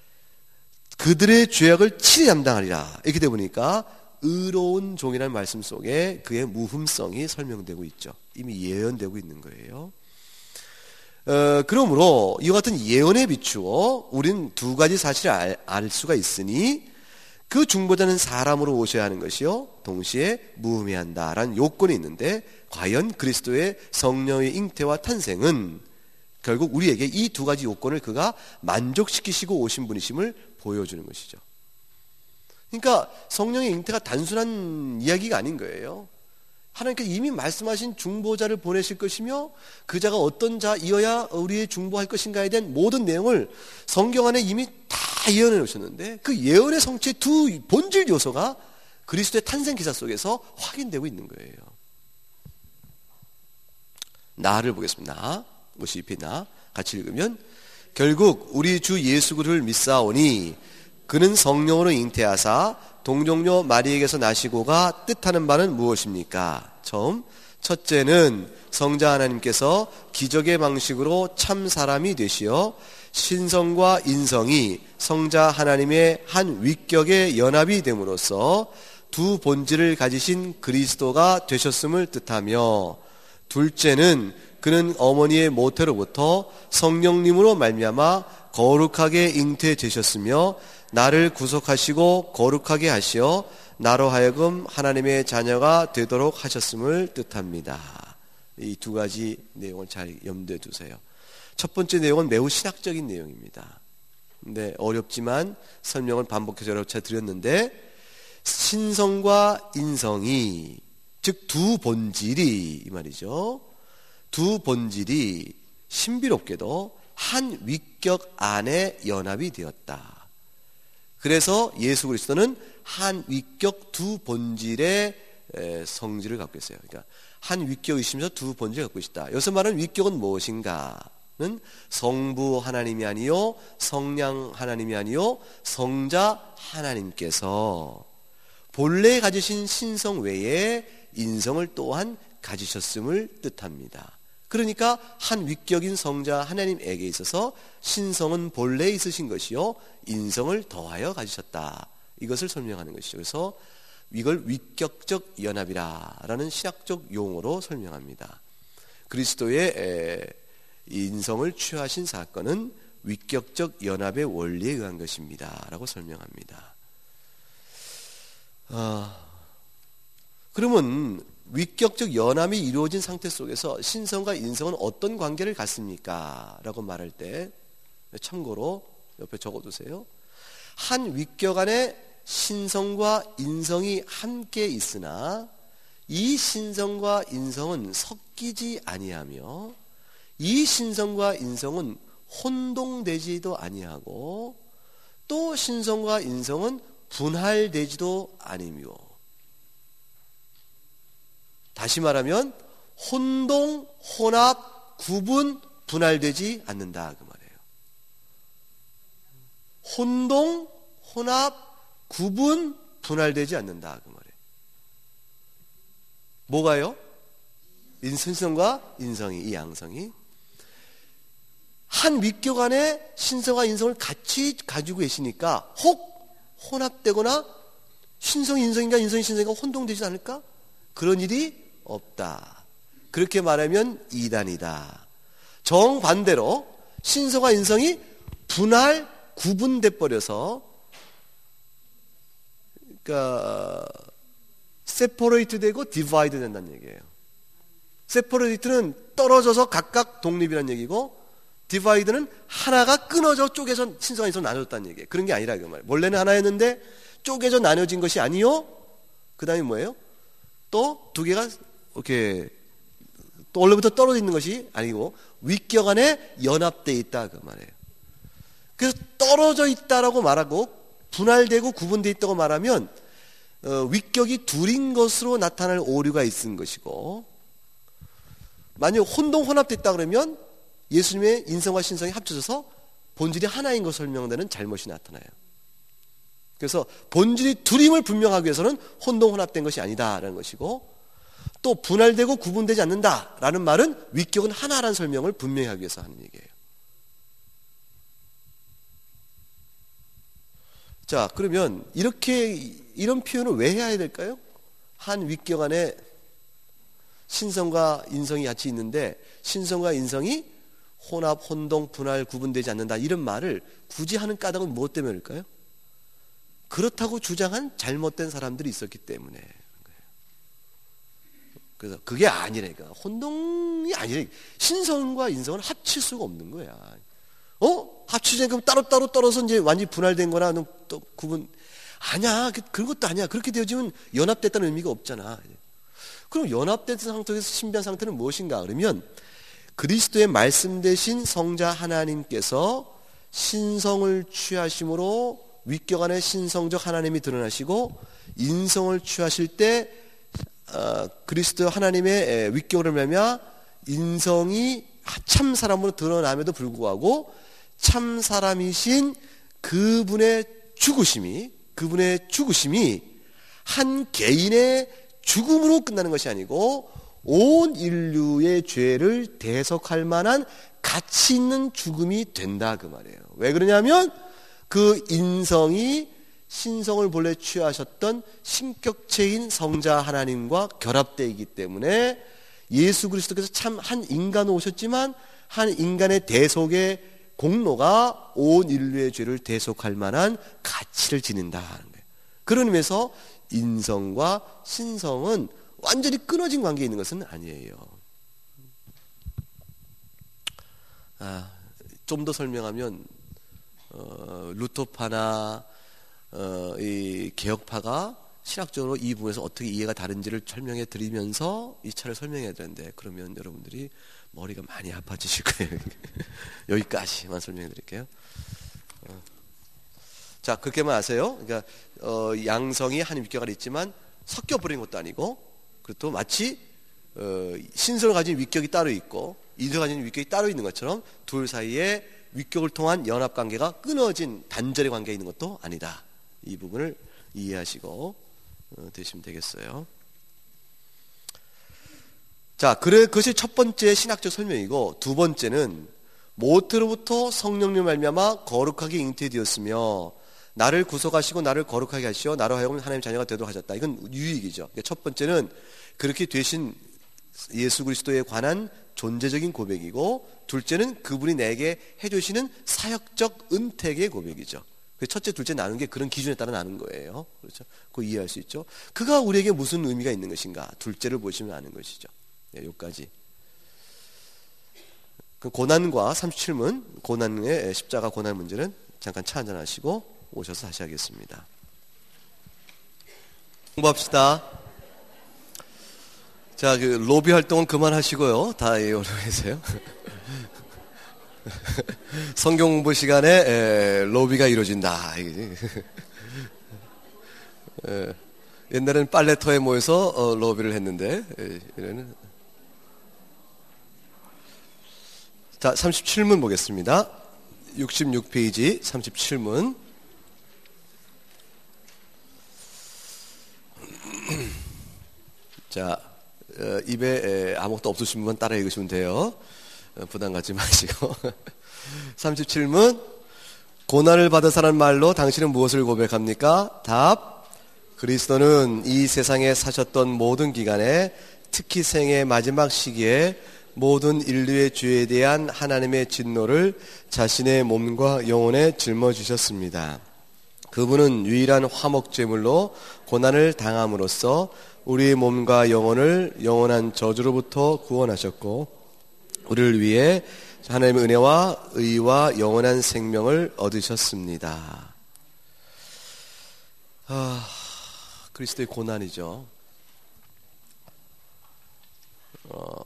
그들의 죄악을 친히 담당하리라. 이렇게 되다 보니까 의로운 종이라는 말씀 속에 그의 무흠성이 설명되고 있죠. 이미 예언되고 있는 거예요. 어, 그러므로 이와 같은 예언에 비추어 우리는 두 가지 사실을 알, 알 수가 있으니 그 중보자는 사람으로 오셔야 하는 것이요 동시에 무음해한다라는 요건이 있는데 과연 그리스도의 성령의 잉태와 탄생은 결국 우리에게 이 두 가지 요건을 그가 만족시키시고 오신 분이심을 보여주는 것이죠. 그러니까 성령의 잉태가 단순한 이야기가 아닌 거예요. 하나님께서 이미 말씀하신 중보자를 보내실 것이며 그 자가 어떤 자이어야 우리의 중보할 것인가에 대한 모든 내용을 성경 안에 이미 다 예언해 놓으셨는데 그 예언의 성취의 두 본질 요소가 그리스도의 탄생 기사 속에서 확인되고 있는 거예요. 나를 보겠습니다. 나, 오십이 나 같이 읽으면 결국 우리 주 예수 그리스도를 믿사오니 그는 성령으로 잉태하사 동정녀 마리에게서 나시고가 뜻하는 바는 무엇입니까? 처음 첫째는 성자 하나님께서 기적의 방식으로 참 사람이 되시어 신성과 인성이 성자 하나님의 한 위격의 연합이 됨으로써 두 본질을 가지신 그리스도가 되셨음을 뜻하며 둘째는 그는 어머니의 모태로부터 성령님으로 말미암아 거룩하게 잉태되셨으며 나를 구속하시고 거룩하게 하시어 나로 하여금 하나님의 자녀가 되도록 하셨음을 뜻합니다. 이 두 가지 내용을 잘 염두에 두세요. 첫 번째 내용은 매우 신학적인 내용입니다. 근데 어렵지만 설명을 반복해서 여러 차례 드렸는데, 신성과 인성이, 즉 두 본질이, 이 말이죠. 두 본질이 신비롭게도 한 위격 안에 연합이 되었다. 그래서 예수 그리스도는 한 위격 두 본질의 성질을 갖고 있어요. 그러니까 한 위격이시면서 두 본질을 갖고 있다. 여기서 말하는 위격은 무엇인가는 성부 하나님이 아니요 성령 하나님이 아니요 성자 하나님께서 본래 가지신 신성 외에 인성을 또한 가지셨음을 뜻합니다. 그러니까 한 위격인 성자 하나님에게 있어서 신성은 본래 있으신 것이요 인성을 더하여 가지셨다. 이것을 설명하는 것이죠. 그래서 이걸 위격적 연합이라는 신학적 용어로 설명합니다. 그리스도의 인성을 취하신 사건은 위격적 연합의 원리에 의한 것입니다 라고 설명합니다. 아, 그러면 위격적 연합이 이루어진 상태 속에서 신성과 인성은 어떤 관계를 갖습니까? 라고 말할 때 참고로 옆에 적어두세요. 한 위격 안에 신성과 인성이 함께 있으나 이 신성과 인성은 섞이지 아니하며 이 신성과 인성은 혼동되지도 아니하고 또 신성과 인성은 분할되지도 아니며, 다시 말하면 혼동, 혼합, 구분, 분할되지 않는다 그 말이에요. 혼동, 혼합, 구분, 분할되지 않는다 그 말이에요. 뭐가요? 신성과 인성이, 이 양성이 한 위격 안에 신성과 인성을 같이 가지고 계시니까 혹 혼합되거나 신성이 인성인가 인성이 신성인가 혼동되지 않을까? 그런 일이 없다. 그렇게 말하면 이단이다. 정반대로 신성과 인성이 분할, 구분돼 버려서, 그러니까 세퍼레이트 되고 디바이드 된다는 얘기예요. 세퍼레이트는 떨어져서 각각 독립이라는 얘기고, 디바이드는 하나가 끊어져 쪼개져 신성과 인성으로 나눠졌다는 얘기예요. 그런 게 아니라 그 말이에요. 원래는 하나였는데 쪼개져 나눠진 것이 아니요. 그 다음에 뭐예요? 또 두 개가 이렇게 또 원래부터 떨어져 있는 것이 아니고 위격 안에 연합되어 있다 그 말이에요. 그래서 떨어져 있다라고 말하고 분할되고 구분되어 있다고 말하면 어, 위격이 둘인 것으로 나타날 오류가 있은 것이고, 만약 혼동 혼합됐다 그러면 예수님의 인성과 신성이 합쳐져서 본질이 하나인 것을 설명되는 잘못이 나타나요. 그래서 본질이 둘임을 분명하기 위해서는 혼동 혼합된 것이 아니다라는 것이고, 또 분할되고 구분되지 않는다라는 말은 위격은 하나라는 설명을 분명히 하기 위해서 하는 얘기예요. 자, 그러면 이렇게 이런 표현을 왜 해야 될까요? 한 위격 안에 신성과 인성이 같이 있는데 신성과 인성이 혼합, 혼동, 분할, 구분되지 않는다 이런 말을 굳이 하는 까닭은 무엇 때문일까요? 그렇다고 주장한 잘못된 사람들이 있었기 때문에. 그래서 그게 아니라니까. 혼동이 아니라니까. 신성과 인성은 합칠 수가 없는 거야. 어? 합치자 그럼 따로따로 떨어서 이제 완전히 분할된 거나 또 구분. 아니야. 그런 것도 아니야. 그렇게 되어지면 연합됐다는 의미가 없잖아. 그럼 연합된 상태에서 신비한 상태는 무엇인가? 그러면 그리스도의 말씀 대신 성자 하나님께서 신성을 취하심으로 위격 안에 신성적 하나님이 드러나시고, 인성을 취하실 때 어, 그리스도 하나님의 위격으로 말미암아 인성이 참 사람으로 드러남에도 불구하고 참 사람이신 그분의 죽으심이 그분의 죽으심이 한 개인의 죽음으로 끝나는 것이 아니고 온 인류의 죄를 대속할 만한 가치 있는 죽음이 된다 그 말이에요. 왜 그러냐면 그 인성이 신성을 본래 취하셨던 신격체인 성자 하나님과 결합되어 있기 때문에 예수 그리스도께서 참 한 인간으로 오셨지만 한 인간의 대속의 공로가 온 인류의 죄를 대속할 만한 가치를 지닌다는 거예요. 그런 의미에서 인성과 신성은 완전히 끊어진 관계에 있는 것은 아니에요. 아, 좀 더 설명하면 어, 루터파나 어, 이 개혁파가 신학적으로 이 부분에서 어떻게 이해가 다른지를 설명해 드리면서 이 차를 설명해야 되는데, 그러면 여러분들이 머리가 많이 아파지실 거예요. 여기까지만 설명해 드릴게요. 어. 자, 그렇게만 아세요. 그러니까 어, 양성이 한 위격이 있지만 섞여 버린 것도 아니고, 그리고 또 마치 어, 신성을 가진 위격이 따로 있고 인성을 가진 위격이 따로 있는 것처럼 둘 사이에 위격을 통한 연합 관계가 끊어진 단절의 관계에 있는 것도 아니다. 이 부분을 이해하시고 어, 되시면 되겠어요. 자, 그래, 그것이 첫 번째 신학적 설명이고, 두 번째는 모태로부터 성령님 말미암아 거룩하게 잉태되었으며 나를 구속하시고 나를 거룩하게 하시어 나로 하여금 하나님 자녀가 되도록 하셨다. 이건 유익이죠. 그러니까 첫 번째는 그렇게 되신 예수 그리스도에 관한 존재적인 고백이고, 둘째는 그분이 내게 해주시는 사역적 은택의 고백이죠. 첫째, 둘째 나눈 게 그런 기준에 따라 나눈 거예요. 그렇죠? 그거 이해할 수 있죠. 그가 우리에게 무슨 의미가 있는 것인가? 둘째를 보시면 아는 것이죠. 네, 여기까지. 그 고난과 삼십칠 문, 고난의 십자가 고난 문제는 잠깐 차 한잔하시고 오셔서 다시 하겠습니다. 공부합시다. 자, 그 로비 활동은 그만하시고요. 다 오르세요. 성경 공부 시간에 에, 로비가 이루어진다. 에, 옛날에는 빨래터에 모여서 어, 로비를 했는데 에, 이제는. 자, 삼십칠 문 보겠습니다. 육십육 페이지 삼십칠 문. 자, 어, 입에 에, 아무것도 없으신 분만 따라 읽으시면 돼요. 어, 부담 갖지 마시고. 삼십칠 문. 고난을 받으사라는 말로 당신은 무엇을 고백합니까? 답. 그리스도는 이 세상에 사셨던 모든 기간에, 특히 생의 마지막 시기에 모든 인류의 죄에 대한 하나님의 진노를 자신의 몸과 영혼에 짊어지셨습니다. 그분은 유일한 화목제물로 고난을 당함으로써 우리의 몸과 영혼을 영원한 저주로부터 구원하셨고, 우리를 위해 하나님의 은혜와 의와 영원한 생명을 얻으셨습니다. 아, 그리스도의 고난이죠. 어,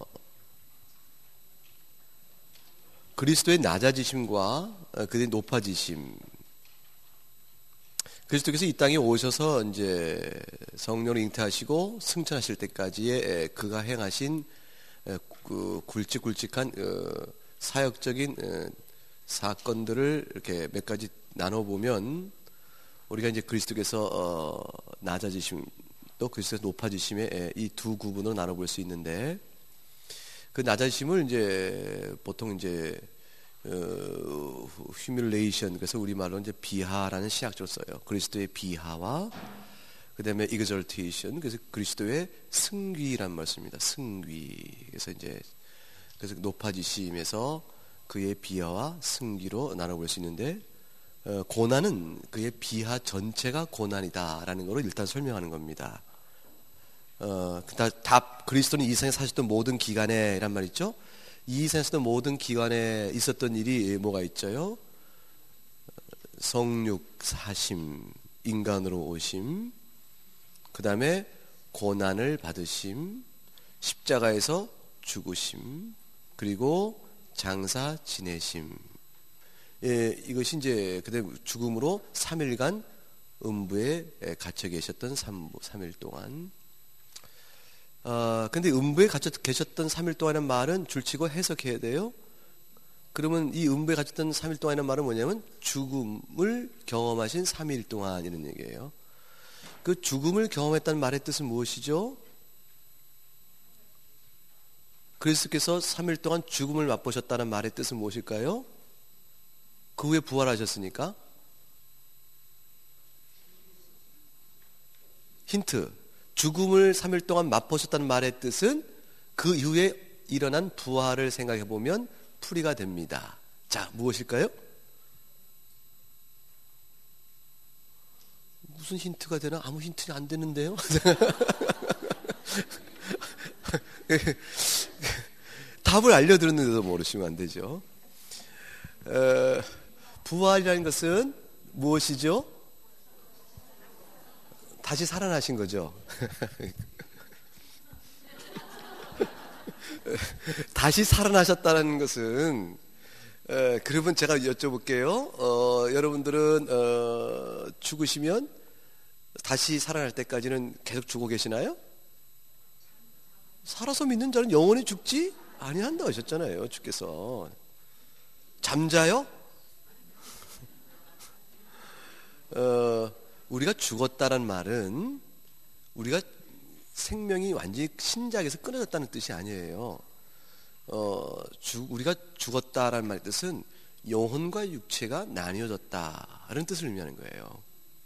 그리스도의 낮아지심과 그의 높아지심. 그리스도께서 이 땅에 오셔서 이제 성령을 잉태하시고 승천하실 때까지의 그가 행하신 그 굵직굵직한 사역적인 사건들을 이렇게 몇 가지 나눠보면, 우리가 이제 그리스도께서 낮아지심 또 그리스도께서 높아지심의 이 두 구분으로 나눠볼 수 있는데, 그 낮아지심을 이제 보통 이제 어, 휴밀레이션, 그래서 우리말로 이제 비하라는 신학적으로 써요. 그리스도의 비하와 그 다음에 exaltation, 그래서 그리스도의 승귀란 말을 씁니다. 승귀. 그래서 이제 그래서 높아지심에서 그의 비하와 승귀로 나눠볼 수 있는데, 어, 고난은 그의 비하 전체가 고난이다라는 것으로 일단 설명하는 겁니다. 어, 답, 그리스도는 이 세상에 사셨던 모든 기간에 이란 말 있죠? 이 세상에서도 모든 기간에 있었던 일이 뭐가 있죠요? 성육 사심, 인간으로 오심, 그 다음에 고난을 받으심, 십자가에서 죽으심, 그리고 장사 지내심. 예, 이것이 이제 그다음에 죽음으로 삼 일간 음부에 갇혀 계셨던 삼 일 동안. 아, 근데 음부에 갇혀 계셨던 삼 일 동안이라는 말은 줄치고 해석해야 돼요. 그러면 이 음부에 갇혔던 삼 일 동안이라는 말은 뭐냐면 죽음을 경험하신 삼 일 동안 이런 얘기예요. 그 죽음을 경험했다는 말의 뜻은 무엇이죠? 그리스도께서 삼 일 동안 죽음을 맛보셨다는 말의 뜻은 무엇일까요? 그 후에 부활하셨으니까. 힌트. 죽음을 삼 일 동안 맛보셨다는 말의 뜻은 그 이후에 일어난 부활을 생각해 보면 풀이가 됩니다. 자, 무엇일까요? 무슨 힌트가 되나? 아무 힌트는 안 되는데요. 답을 알려드렸는데도 모르시면 안 되죠. 어, 부활이라는 것은 무엇이죠? 다시 살아나신 거죠. 다시 살아나셨다는 것은, 에, 그러면 제가 여쭤볼게요. 어, 여러분들은 어, 죽으시면 다시 살아날 때까지는 계속 죽어 계시나요? 살아서 믿는 자는 영원히 죽지 아니한다 하셨잖아요, 주께서. 잠자요? 어, 우리가 죽었다란 말은 우리가 생명이 완전히 신작에서 끊어졌다는 뜻이 아니에요. 어, 주, 우리가 죽었다라는 말의 뜻은 영혼과 육체가 나뉘어졌다는 뜻을 의미하는 거예요.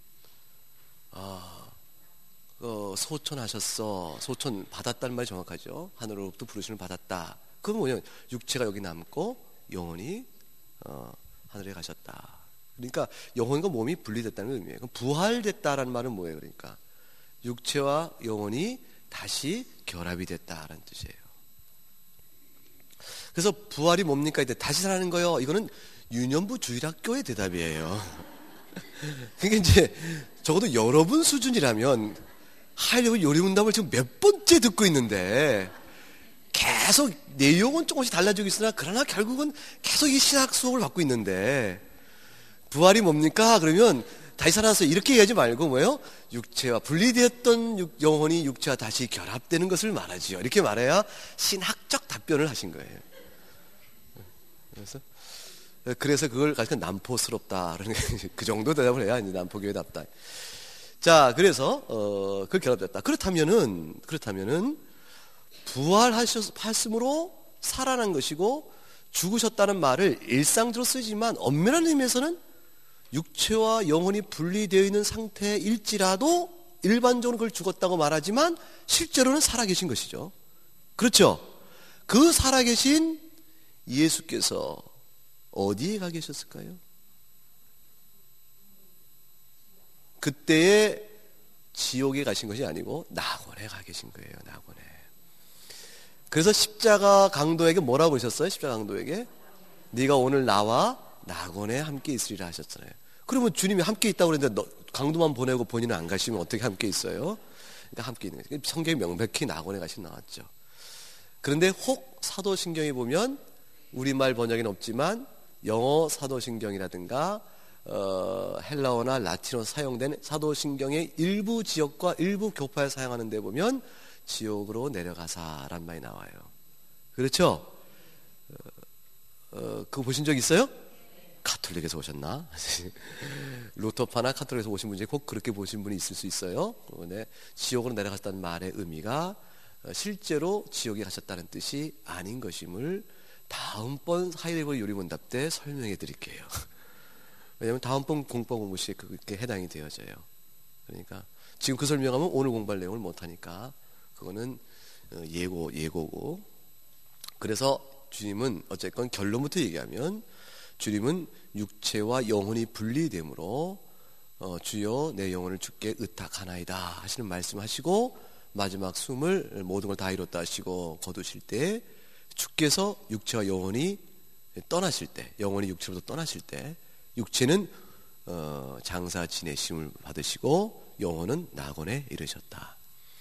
아, 어, 소천하셨어. 소천 받았다는 말이 정확하죠. 하늘로부터 부르심을 받았다. 그건 뭐냐면 육체가 여기 남고 영혼이 어, 하늘에 가셨다. 그러니까 영혼과 몸이 분리됐다는 의미예요. 그럼 부활됐다라는 말은 뭐예요? 그러니까 육체와 영혼이 다시 결합이 됐다라는 뜻이에요. 그래서 부활이 뭡니까? 이제 다시 살아나는 거요. 이거는 유년부 주일학교의 대답이에요. 그게 이제 적어도 여러분 수준이라면 하려고 요리문답을 지금 몇 번째 듣고 있는데 계속 내용은 조금씩 달라지고 있으나 그러나 결국은 계속 이 신학 수업을 받고 있는데 부활이 뭡니까? 그러면 다시 살아나서 이렇게 얘기하지 말고 뭐예요? 육체와 분리되었던 육, 영혼이 육체와 다시 결합되는 것을 말하지요. 이렇게 말해야 신학적 답변을 하신 거예요. 그래서 그래서 그걸 가지고 남포스럽다. 그 정도 대답을 해야 이제 남포교회답다. 자, 그래서 어, 그 결합됐다. 그렇다면은 그렇다면은 부활하셨음으로 살아난 것이고 죽으셨다는 말을 일상적으로 쓰지만 엄밀한 의미에서는 육체와 영혼이 분리되어 있는 상태일지라도 일반적으로 그걸 죽었다고 말하지만 실제로는 살아계신 것이죠. 그렇죠? 그 살아계신 예수께서 어디에 가 계셨을까요? 그때의 지옥에 가신 것이 아니고 낙원에 가 계신 거예요. 낙원에. 그래서 십자가 강도에게 뭐라고 그러셨어요? 십자가 강도에게 네가 오늘 나와 낙원에 함께 있으리라 하셨잖아요. 그러면 주님이 함께 있다고 그랬는데 너, 강도만 보내고 본인은 안 가시면 어떻게 함께 있어요? 그러니까 함께 있는 거예요. 성경이 명백히 낙원에 가신 나왔죠. 그런데 혹 사도신경에 보면 우리말 번역에는 없지만 영어 사도신경이라든가 어, 헬라어나 라틴어 사용된 사도신경의 일부 지역과 일부 교파에 사용하는 데 보면 지옥으로 내려가사란 말이 나와요. 그렇죠? 어, 어, 그거 보신 적 있어요? 카톨릭에서 오셨나? 루터파나 카톨릭에서 오신 분이 꼭 그렇게 보신 분이 있을 수 있어요. 네, 지옥으로 내려갔다는 말의 의미가 실제로 지옥에 가셨다는 뜻이 아닌 것임을 다음번 하이레벨 요리문답 때 설명해 드릴게요. 왜냐하면 다음번 공법 공부시에 그게 해당이 되어져요. 그러니까 지금 그 설명하면 오늘 공부할 내용을 못하니까 그거는 예고, 예고고. 그래서 주님은 어쨌건 결론부터 얘기하면 주님은 육체와 영혼이 분리되므로 어, 주여 내 영혼을 주께 의탁하나이다 하시는 말씀하시고 마지막 숨을 모든 걸 다 이뤘다 하시고 거두실 때 주께서 육체와 영혼이 떠나실 때 영혼이 육체로부터 떠나실 때 육체는 어, 장사 지내심을 받으시고 영혼은 낙원에 이르셨다.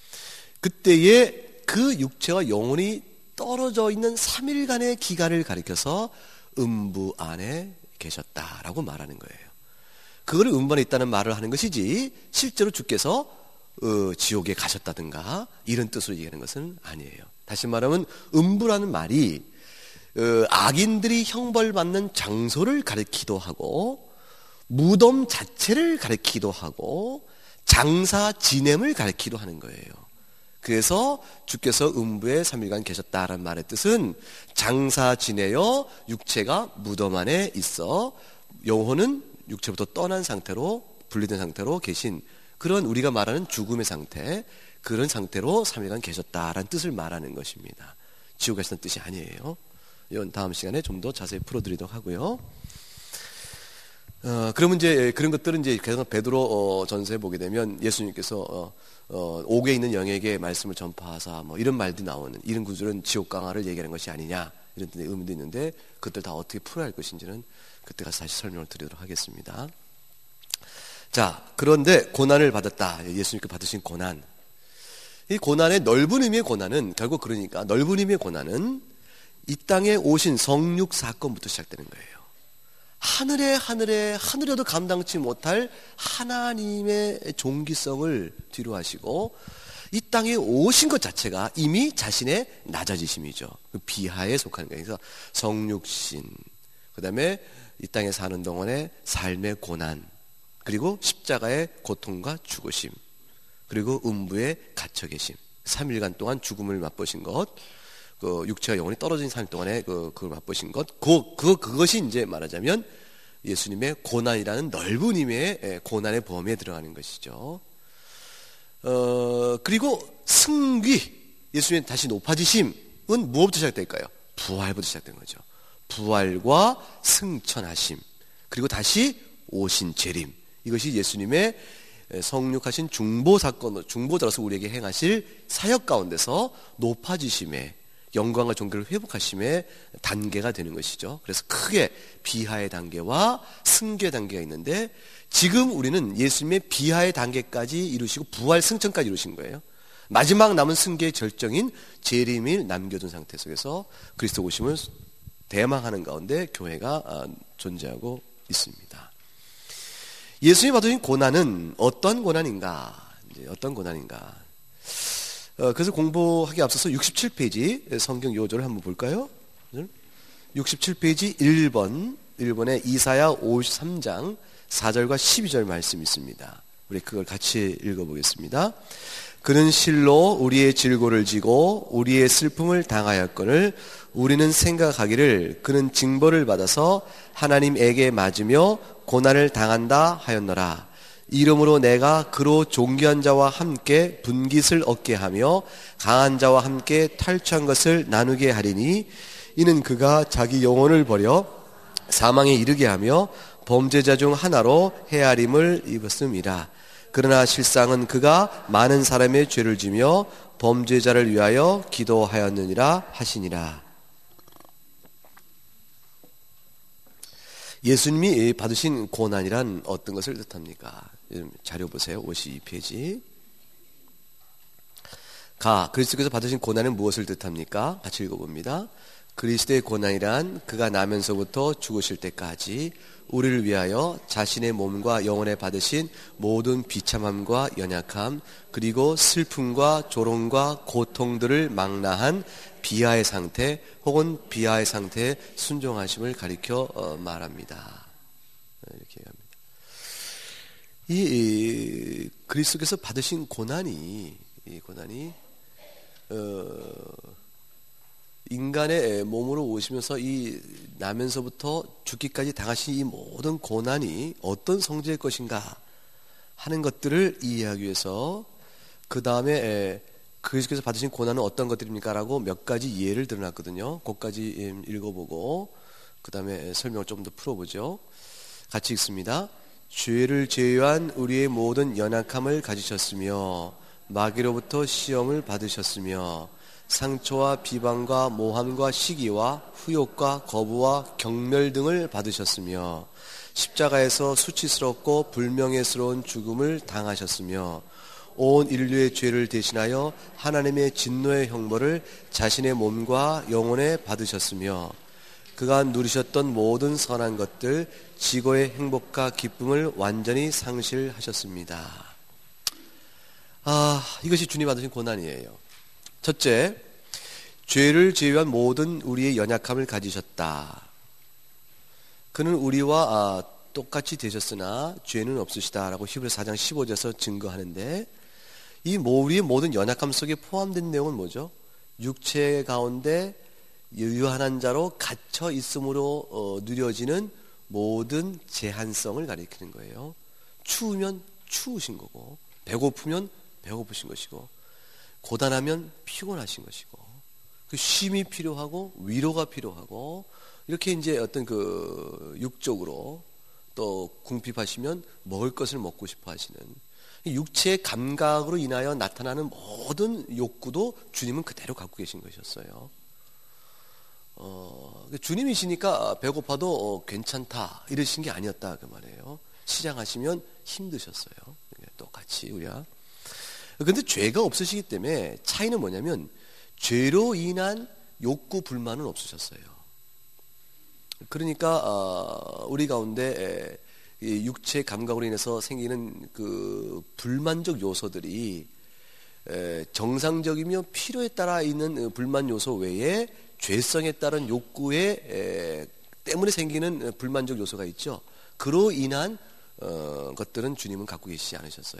그때에 그 육체와 영혼이 떨어져 있는 삼 일간의 기간을 가리켜서 음부 안에 계셨다라고 말하는 거예요. 그거를 음부 안에 있다는 말을 하는 것이지 실제로 주께서 어, 지옥에 가셨다든가 이런 뜻으로 얘기하는 것은 아니에요. 다시 말하면 음부라는 말이 어, 악인들이 형벌받는 장소를 가리키기도 하고 무덤 자체를 가리키기도 하고 장사 지냄을 가리키기도 하는 거예요. 그래서 주께서 음부에 삼 일간 계셨다라는 말의 뜻은 장사 지내어 육체가 무덤 안에 있어 영혼은 육체부터 떠난 상태로 분리된 상태로 계신 그런 우리가 말하는 죽음의 상태 그런 상태로 삼 일간 계셨다라는 뜻을 말하는 것입니다. 지옥에 계시다는 뜻이 아니에요. 이건 다음 시간에 좀 더 자세히 풀어드리도록 하고요. 어, 그러면 이제 그런 것들은 이제 계속 베드로 어, 전서에 보게 되면 예수님께서 어, 어, 옥에 있는 영에게 말씀을 전파하사 뭐 이런 말도 나오는 이런 구절은 지옥 강화를 얘기하는 것이 아니냐 이런 의문도 있는데 그것들 다 어떻게 풀어야 할 것인지는 그때 가서 다시 설명을 드리도록 하겠습니다. 자, 그런데 고난을 받았다. 예수님께 받으신 고난. 이 고난의 넓은 의미의 고난은 결국 그러니까 넓은 의미의 고난은 이 땅에 오신 성육 사건부터 시작되는 거예요. 하늘에 하늘에 하늘에도 감당치 못할 하나님의 존귀성을 뒤로 하시고 이 땅에 오신 것 자체가 이미 자신의 낮아지심이죠. 그 비하에 속하는 거예요. 그래서 성육신, 그 다음에 이 땅에 사는 동안의 삶의 고난, 그리고 십자가의 고통과 죽으심, 그리고 음부에 갇혀 계심, 삼 일간 동안 죽음을 맛보신 것, 그 육체와 영혼이 떨어진 삼 일 동안에 그, 그걸 맛보신 것, 그, 그, 그것이 이제 말하자면 예수님의 고난이라는 넓은 의미의 고난의 범위에 들어가는 것이죠. 어, 그리고 승귀, 예수님의 다시 높아지심은 무엇부터 시작될까요? 부활부터 시작된 거죠. 부활과 승천하심, 그리고 다시 오신 재림. 이것이 예수님의 성육하신 중보 사건, 중보자로서 우리에게 행하실 사역 가운데서 높아지심의 영광과 존귀를 회복하심의 단계가 되는 것이죠. 그래서 크게 비하의 단계와 승계의 단계가 있는데 지금 우리는 예수님의 비하의 단계까지 이루시고 부활 승천까지 이루신 거예요. 마지막 남은 승계의 절정인 재림을 남겨둔 상태 속에서 그리스도 오심을 대망하는 가운데 교회가 존재하고 있습니다. 예수님이 받으신 고난은 어떤 고난인가? 이제 어떤 고난인가? 어, 그래서 공부하기 앞서서 육십칠 페이지 성경 요절을 한번 볼까요? 육십칠 페이지 일 번, 일 번에 이사야 오십삼 장 사 절과 십이 절 말씀이 있습니다. 우리 그걸 같이 읽어보겠습니다. 그는 실로 우리의 질고를 지고 우리의 슬픔을 당하였거늘 우리는 생각하기를 그는 징벌을 받아서 하나님에게 맞으며 고난을 당한다 하였노라. 이름으로 내가 그로 존귀한 자와 함께 분깃을 얻게 하며 강한 자와 함께 탈취한 것을 나누게 하리니 이는 그가 자기 영혼을 버려 사망에 이르게 하며 범죄자 중 하나로 헤아림을 입었음이라. 그러나 실상은 그가 많은 사람의 죄를 지며 범죄자를 위하여 기도하였느니라 하시니라. 예수님이 받으신 고난이란 어떤 것을 뜻합니까? 자료 보세요. 오십이 페이지. 가, 그리스도께서 받으신 고난은 무엇을 뜻합니까? 같이 읽어봅니다. 그리스도의 고난이란 그가 나면서부터 죽으실 때까지 우리를 위하여 자신의 몸과 영혼에 받으신 모든 비참함과 연약함, 그리고 슬픔과 조롱과 고통들을 망라한 비하의 상태 혹은 비하의 상태의 순종하심을 가리켜 말합니다. 이렇게 합니다. 이, 이 그리스도께서 받으신 고난이 이 고난이 어, 인간의 몸으로 오시면서 이 나면서부터 죽기까지 당하신 이 모든 고난이 어떤 성질의 것인가 하는 것들을 이해하기 위해서 그 다음에 그리스도께서 받으신 고난은 어떤 것들입니까? 라고 몇 가지 예를 들어놨거든요. 그것까지 읽어보고 그 다음에 설명을 좀 더 풀어보죠. 같이 읽습니다. 죄를 제외한 우리의 모든 연약함을 가지셨으며 마귀로부터 시험을 받으셨으며 상처와 비방과 모함과 시기와 후욕과 거부와 경멸 등을 받으셨으며 십자가에서 수치스럽고 불명예스러운 죽음을 당하셨으며 온 인류의 죄를 대신하여 하나님의 진노의 형벌을 자신의 몸과 영혼에 받으셨으며 그가 누리셨던 모든 선한 것들 지고의 행복과 기쁨을 완전히 상실하셨습니다. 아, 이것이 주님 받으신 고난이에요. 첫째, 죄를 제외한 모든 우리의 연약함을 가지셨다. 그는 우리와 아, 똑같이 되셨으나 죄는 없으시다라고 히브리서 사 장 십오 절에서 증거하는데 이 우리의 모든 연약함 속에 포함된 내용은 뭐죠? 육체 가운데 유한한 자로 갇혀 있음으로 어, 누려지는 모든 제한성을 가리키는 거예요. 추우면 추우신 거고 배고프면 배고프신 것이고 고단하면 피곤하신 것이고 그 쉼이 필요하고 위로가 필요하고 이렇게 이제 어떤 그 육적으로 또 궁핍하시면 먹을 것을 먹고 싶어 하시는 육체의 감각으로 인하여 나타나는 모든 욕구도 주님은 그대로 갖고 계신 것이었어요. 어, 주님이시니까 배고파도 어, 괜찮다 이러신 게 아니었다 그 말이에요. 시장하시면 힘드셨어요. 똑같이 우리가. 그런데 죄가 없으시기 때문에 차이는 뭐냐면 죄로 인한 욕구 불만은 없으셨어요. 그러니까 어, 우리 가운데 이 육체 감각으로 인해서 생기는 그 불만적 요소들이 에, 정상적이며 필요에 따라 있는 불만 요소 외에 죄성에 따른 욕구에 에, 때문에 생기는 불만적 요소가 있죠. 그로 인한 어, 것들은 주님은 갖고 계시지 않으셨어요.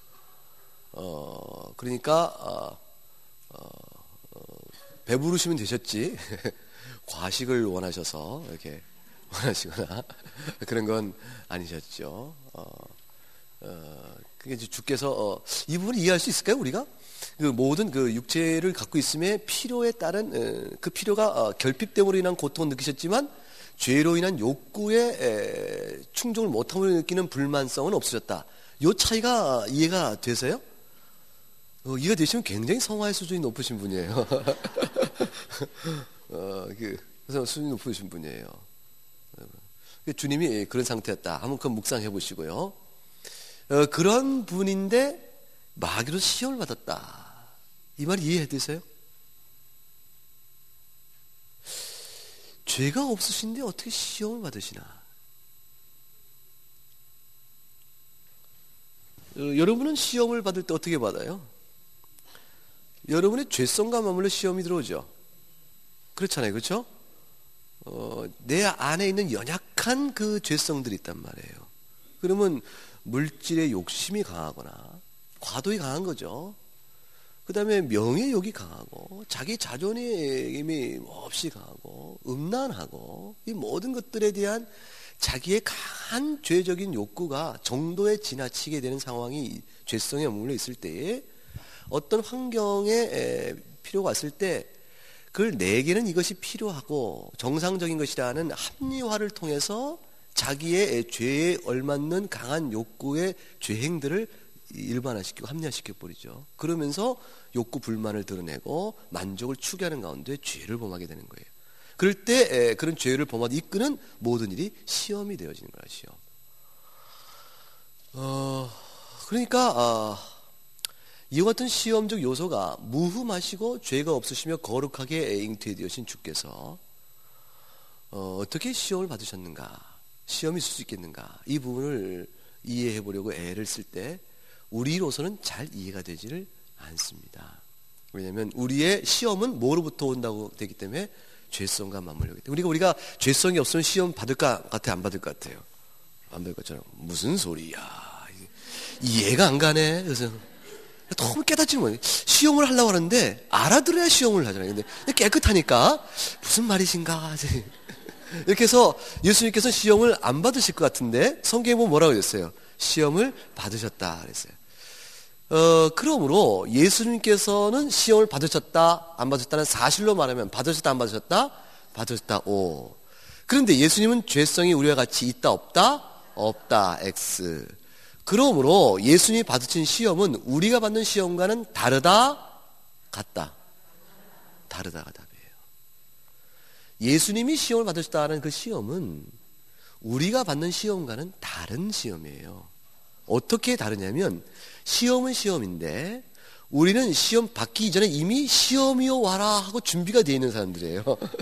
어, 그러니까 어, 어, 어, 배부르시면 되셨지 과식을 원하셔서 이렇게 원하시거나 그런 건 아니셨죠. 어, 어, 그게 이제 주께서 어, 이 부분을 이해할 수 있을까요, 우리가? 그 모든 그 육체를 갖고 있음에 필요에 따른 에, 그 필요가 어, 결핍됨으로 인한 고통을 느끼셨지만 죄로 인한 욕구에 에, 충족을 못함으로 느끼는 불만성은 없으셨다. 이 차이가 이해가 되세요? 어, 이해가 되시면 굉장히 성화의 수준이 높으신 분이에요. 어, 그, 그래서 수준이 높으신 분이에요. 주님이 그런 상태였다. 한번 그 묵상해 보시고요. 어, 그런 분인데 마귀로 시험을 받았다. 이 말 이해해 되세요? 죄가 없으신데 어떻게 시험을 받으시나? 어, 여러분은 시험을 받을 때 어떻게 받아요? 여러분의 죄성과 맞물려 시험이 들어오죠. 그렇잖아요, 그렇죠? 어, 내 안에 있는 연약한 그 죄성들이 있단 말이에요. 그러면 물질의 욕심이 강하거나 과도히 강한 거죠. 그 다음에 명예욕이 강하고 자기 자존심이 없이 강하고 음란하고 이 모든 것들에 대한 자기의 강한 죄적인 욕구가 정도에 지나치게 되는 상황이 죄성에 머물러 있을 때에 어떤 환경에 필요가 왔을 때 그걸 내게는 이것이 필요하고 정상적인 것이라는 합리화를 통해서 자기의 죄에 얼맞는 강한 욕구의 죄행들을 일반화시키고 합리화시켜 버리죠. 그러면서 욕구 불만을 드러내고 만족을 추구하는 가운데 죄를 범하게 되는 거예요. 그럴 때 그런 죄를 범하다 이끄는 모든 일이 시험이 되어지는 거야, 시험. 어, 그러니까 어, 이와 같은 시험적 요소가 무흠하시고 죄가 없으시며 거룩하게 잉태해 되신 주께서 어, 어떻게 시험을 받으셨는가, 시험이 있을 수 있겠는가, 이 부분을 이해해 보려고 애를 쓸 때 우리로서는 잘 이해가 되지를 않습니다. 왜냐하면 우리의 시험은 뭐로부터 온다고 되기 때문에 죄성과 맞물려기 때문에 우리가 우리가 죄성이 없으면 시험 받을 것 같아요, 안 받을 것 같아요? 안 받을 것처럼. 무슨 소리야, 이해가 안 가네. 그래서 너무 깨닫지는 못해. 시험을 하려고 하는데 알아들어야 시험을 하잖아요. 근데 깨끗하니까 무슨 말이신가 이렇게 해서 예수님께서 시험을 안 받으실 것 같은데 성경에 보면 뭐라고 했어요? 시험을 받으셨다 그랬어요. 어, 그러므로 예수님께서는 시험을 받으셨다 안 받으셨다는 사실로 말하면 받으셨다 안 받으셨다? 받으셨다. 오. 그런데 예수님은 죄성이 우리와 같이 있다 없다? 없다. X. 그러므로 예수님이 받으신 시험은 우리가 받는 시험과는 다르다? 같다? 다르다가 답이에요. 예수님이 시험을 받으셨다는 그 시험은 우리가 받는 시험과는 다른 시험이에요. 어떻게 다르냐면 시험은 시험인데 우리는 시험 받기 이전에 이미 시험이요 와라 하고 준비가 되어 있는 사람들이에요.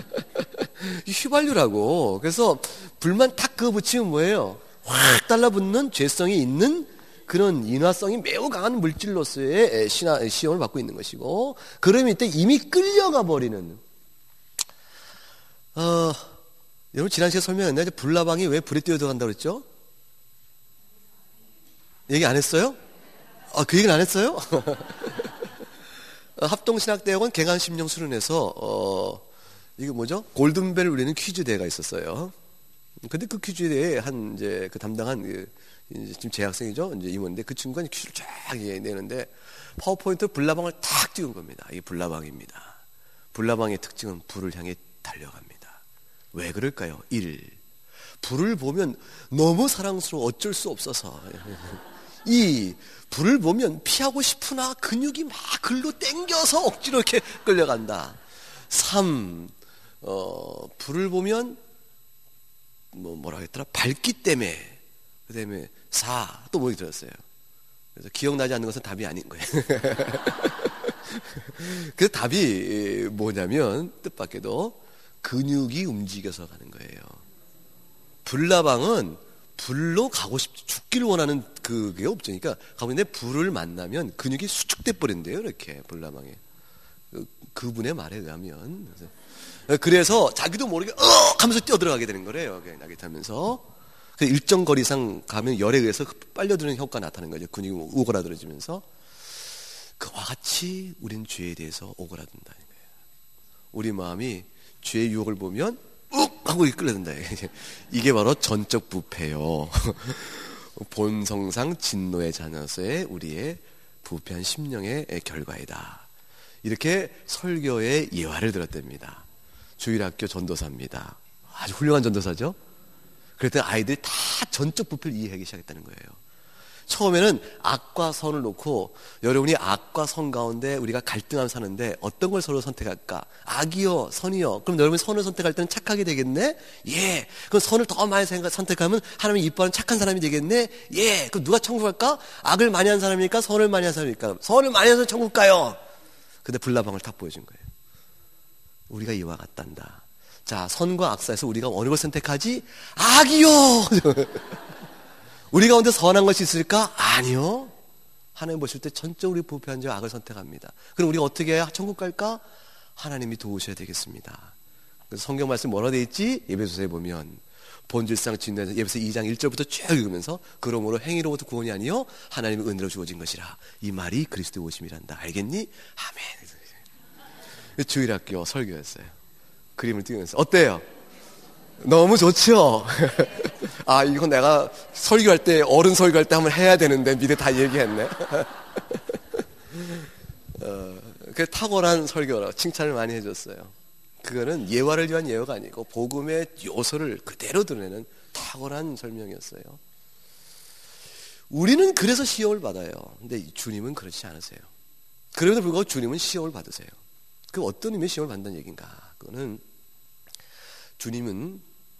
휘발유라고. 그래서 불만 탁 그어 붙이면 뭐예요? 확 달라붙는 죄성이 있는 그런 인화성이 매우 강한 물질로서의 신화, 시험을 받고 있는 것이고, 그러면 이때 이미 끌려가 버리는. 어, 여러분 지난 시간에 설명했나요? 불나방이 왜 불에 뛰어 들어간다고 그랬죠? 얘기 안 했어요? 아, 그 얘기는 안 했어요? 합동신학대학원 개간심령 수련회에서 어, 이거 뭐죠? 골든벨을 울리는 퀴즈 대회가 있었어요. 근데 그 퀴즈 대회에 한 이제 그 담당한 그 이제 지금 재학생이죠, 이제 임원인데 그 친구가 퀴즈를 쫙 내는데 파워포인트 불나방을 탁 띄운 겁니다. 이게 불나방입니다. 불나방의 특징은 불을 향해 달려갑니다. 왜 그럴까요? 일, 불을 보면 너무 사랑스러워 어쩔 수 없어서. 이, 불을 보면 피하고 싶으나 근육이 막 글로 땡겨서 억지로 이렇게 끌려간다. 삼, 어, 불을 보면 뭐 뭐라 했더라? 밝기 때문에. 그 다음에 사, 또 뭐가 들었어요? 그래서 기억나지 않는 것은 답이 아닌 거예요. 그 답이 뭐냐면 뜻밖에도 근육이 움직여서 가는 거예요. 불나방은 불로 가고 싶, 죽기를 원하는 그게 없으니까 가보는데 불을 만나면 근육이 수축돼 버린대요. 이렇게 불나방에. 그, 그분의 말에 의하면. 그래서, 그래서 자기도 모르게 어 하면서 뛰어들어가게 되는 거래요. 나게 타면서. 일정 거리상 가면 열에 의해서 빨려드는 효과가 나타나는 거죠. 근육이 오그라들어지면서. 그와 같이 우린 죄에 대해서 오그라든다는 거예요. 우리 마음이 죄의 유혹을 보면 욱 하고 끌려든다. 이게 바로 전적 부패요. 본성상 진노의 자녀서의 우리의 부패한 심령의 결과이다. 이렇게 설교의 예화를 들었답니다. 주일학교 전도사입니다. 아주 훌륭한 전도사죠. 그랬더니 아이들이 다 전적 부패를 이해하기 시작했다는 거예요. 처음에는 악과 선을 놓고 여러분이 악과 선 가운데 우리가 갈등하며 사는데 어떤 걸 서로 선택할까? 악이요, 선이요. 그럼 여러분이 선을 선택할 때는 착하게 되겠네? 예. 그럼 선을 더 많이 생각, 선택하면 하나님이 이뻐하는 착한 사람이 되겠네? 예. 그럼 누가 천국 갈까? 악을 많이 한 사람입니까? 선을 많이 한 사람입니까? 선을 많이 해서 천국 가요. 근데 불나방을 딱 보여준 거예요. 우리가 이와 같단다. 자, 선과 악 사이에서 우리가 어느 걸 선택하지? 악이요! 우리 가운데 선한 것이 있을까? 아니요. 하나님 보실 때 전적으로 부패한 자와 악을 선택합니다. 그럼 우리가 어떻게 해야 천국 갈까? 하나님이 도우셔야 되겠습니다. 그래서 성경 말씀 뭐라 되어 있지? 에베소서에 보면 본질상 진노에서 에베소 이 장 일 절부터 쭉 읽으면서 그러므로 행위로부터 구원이 아니요 하나님의 은혜로 주어진 것이라. 이 말이 그리스도의 오심이란다. 알겠니? 아멘. 주일학교 설교였어요. 그림을 띄우면서 어때요? 너무 좋죠? 아, 이거 내가 설교할 때, 어른 설교할 때 한번 해야 되는데, 미리 다 얘기했네. 어, 그 탁월한 설교라고 칭찬을 많이 해줬어요. 그거는 예화를 위한 예화가 아니고, 복음의 요소를 그대로 드러내는 탁월한 설명이었어요. 우리는 그래서 시험을 받아요. 근데 주님은 그렇지 않으세요. 그럼에도 불구하고 주님은 시험을 받으세요. 그 어떤 의미의 시험을 받는다는 얘기인가? 그거는 주님은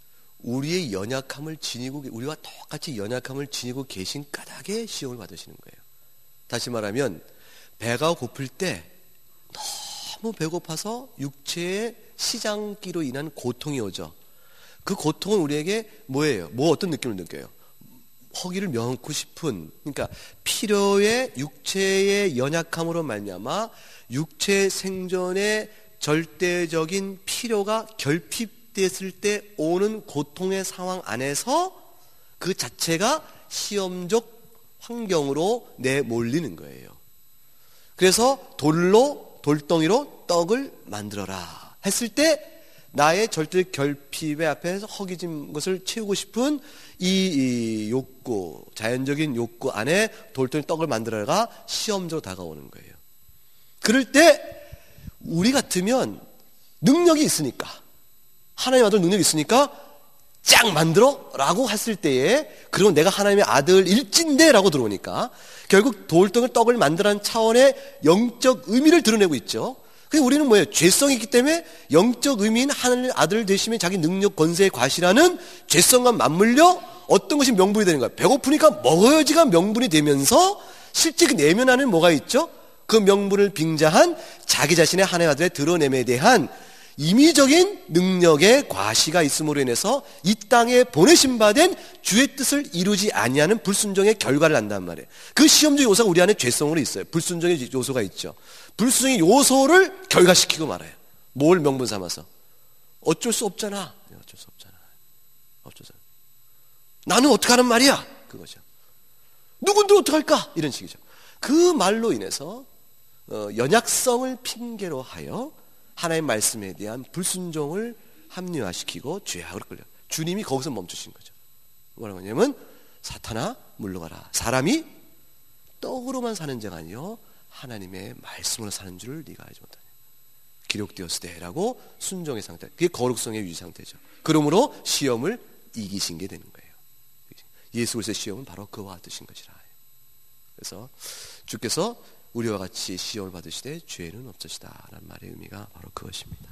우리의 연약함을 지니고 우리와 똑같이 연약함을 지니고 계신 까닭에 시험을 받으시는 거예요. 다시 말하면 배가 고플 때 너무 배고파서 육체의 시장기로 인한 고통이 오죠. 그 고통은 우리에게 뭐예요? 뭐 어떤 느낌을 느껴요? 허기를 면고 싶은, 그러니까 필요의 육체의 연약함으로 말미암아 육체 생존의 절대적인 필요가 결핍됐을 때 오는 고통의 상황 안에서 그 자체가 시험적 환경으로 내몰리는 거예요. 그래서 돌로 돌덩이로 떡을 만들어라 했을 때 나의 절대 결핍의 앞에서 허기진 것을 채우고 싶은 이, 이 욕구, 자연적인 욕구 안에 돌덩이 떡을 만들어라가 시험적으로 다가오는 거예요. 그럴 때 우리 같으면 능력이 있으니까, 하나님의 아들 능력이 있으니까 쫙 만들어 라고 했을 때에, 그리고 내가 하나님의 아들일진데 라고 들어오니까 결국 돌덩이 떡을 만들라는 차원의 영적 의미를 드러내고 있죠. 그래서 우리는 뭐예요? 죄성이 있기 때문에 영적 의미인 하나님의 아들 되시면 자기 능력 권세의 과시라는 죄성과 맞물려 어떤 것이 명분이 되는 거예요? 배고프니까 먹어야지가 명분이 되면서 실제 그 내면 안에 뭐가 있죠? 그 명분을 빙자한 자기 자신의 하나님의 아들의 드러냄에 대한 임의적인 능력의 과시가 있음으로 인해서 이 땅에 보내신 바 된 주의 뜻을 이루지 아니하는 불순종의 결과를 난단 말이에요. 그 시험적 요소가 우리 안에 죄성으로 있어요. 불순종의 요소가 있죠. 불순종의 요소를 결과시키고 말아요. 뭘 명분 삼아서? 어쩔 수 없잖아. 어쩔 수 없잖아. 어쩔 수 없잖아. 나는 어떻게 하는 말이야? 그거죠. 누군들 어떡할까? 이런 식이죠. 그 말로 인해서 어, 연약성을 핑계로 하여 하나님의 말씀에 대한 불순종을 합리화시키고 죄악으로 끌려. 주님이 거기서 멈추신 거죠. 뭐라고 하냐면 사탄아 물러가라. 사람이 떡으로만 사는 자가 아니요 하나님의 말씀으로 사는 줄을 네가 알지 못하냐. 기록되었으되라고 순종의 상태. 그게 거룩성의 유지 상태죠. 그러므로 시험을 이기신 게 되는 거예요. 예수 그리스도의 시험은 바로 그와 같으신 것이라. 그래서 주께서 우리와 같이 시험을 받으시되 죄는 없으시다 라는 말의 의미가 바로 그것입니다.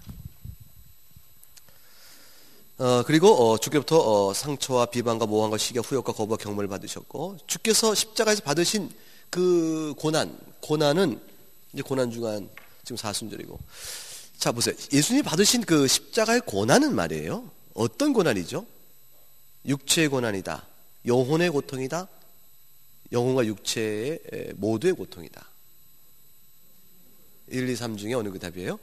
어, 그리고 어, 주께부터 어, 상처와 비방과 모함과 시기와 후욕과 거부와 경멸을 받으셨고, 주께서 십자가에서 받으신 그 고난, 고난은 이제 고난 중한 지금 사순절이고, 자 보세요. 예수님이 받으신 그 십자가의 고난은 말이에요. 어떤 고난이죠? 육체의 고난이다. 영혼의 고통이다. 영혼과 육체의 모두의 고통이다. 일, 이, 삼 중에 어느 그 답이에요?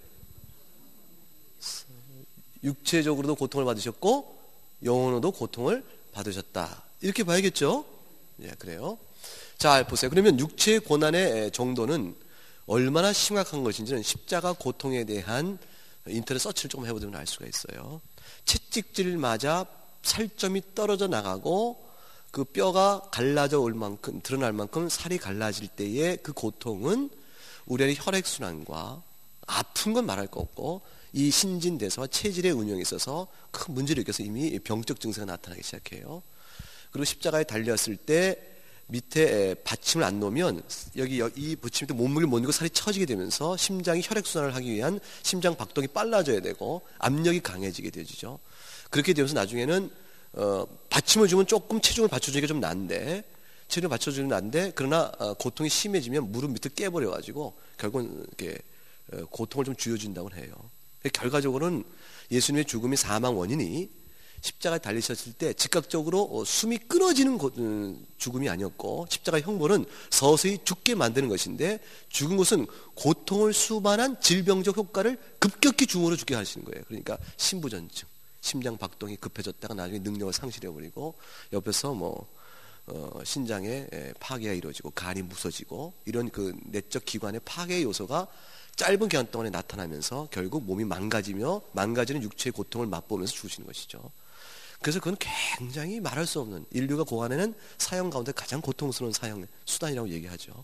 육체적으로도 고통을 받으셨고 영혼으로도 고통을 받으셨다. 이렇게 봐야겠죠? 예, 그래요. 자, 보세요. 그러면 육체의 고난의 정도는 얼마나 심각한 것인지는 십자가 고통에 대한 인터넷 서치를 조금 해보면 알 수가 있어요. 채찍질을 맞아 살점이 떨어져 나가고 그 뼈가 갈라져 올 만큼, 드러날 만큼 살이 갈라질 때의 그 고통은 우리 혈액순환과 아픈 건 말할 거 없고 이 신진대사와 체질의 운영에 있어서 큰 문제를 일으켜서 이미 병적 증세가 나타나기 시작해요. 그리고 십자가에 달렸을 때 밑에 받침을 안 놓으면 여기 이 받침 밑에 몸무게를 못 넣고 살이 처지게 되면서 심장이 혈액순환을 하기 위한 심장 박동이 빨라져야 되고 압력이 강해지게 되죠. 그렇게 되면서 나중에는 어, 받침을 주면 조금 체중을 받쳐주기가 좀 난데 체중을 받쳐주는 난데 그러나 어, 고통이 심해지면 무릎 밑을 깨버려가지고 결국은 이렇게 어, 고통을 좀 줄여준다고 해요. 결과적으로는 예수님의 죽음이 사망 원인이 십자가에 달리셨을 때 즉각적으로 어, 숨이 끊어지는 고, 음, 죽음이 아니었고 십자가의 형벌은 서서히 죽게 만드는 것인데 죽은 것은 고통을 수반한 질병적 효과를 급격히 중으로 죽게 하시는 거예요. 그러니까 심부전증, 심장 박동이 급해졌다가 나중에 능력을 상실해버리고 옆에서 뭐 어, 신장에 파괴가 이루어지고 간이 무서지고 이런 그 내적 기관의 파괴 요소가 짧은 기간 동안에 나타나면서 결국 몸이 망가지며 망가지는 육체의 고통을 맛보면서 죽으시는 것이죠. 그래서 그건 굉장히 말할 수 없는 인류가 고안에는 사형 가운데 가장 고통스러운 사형 수단이라고 얘기하죠.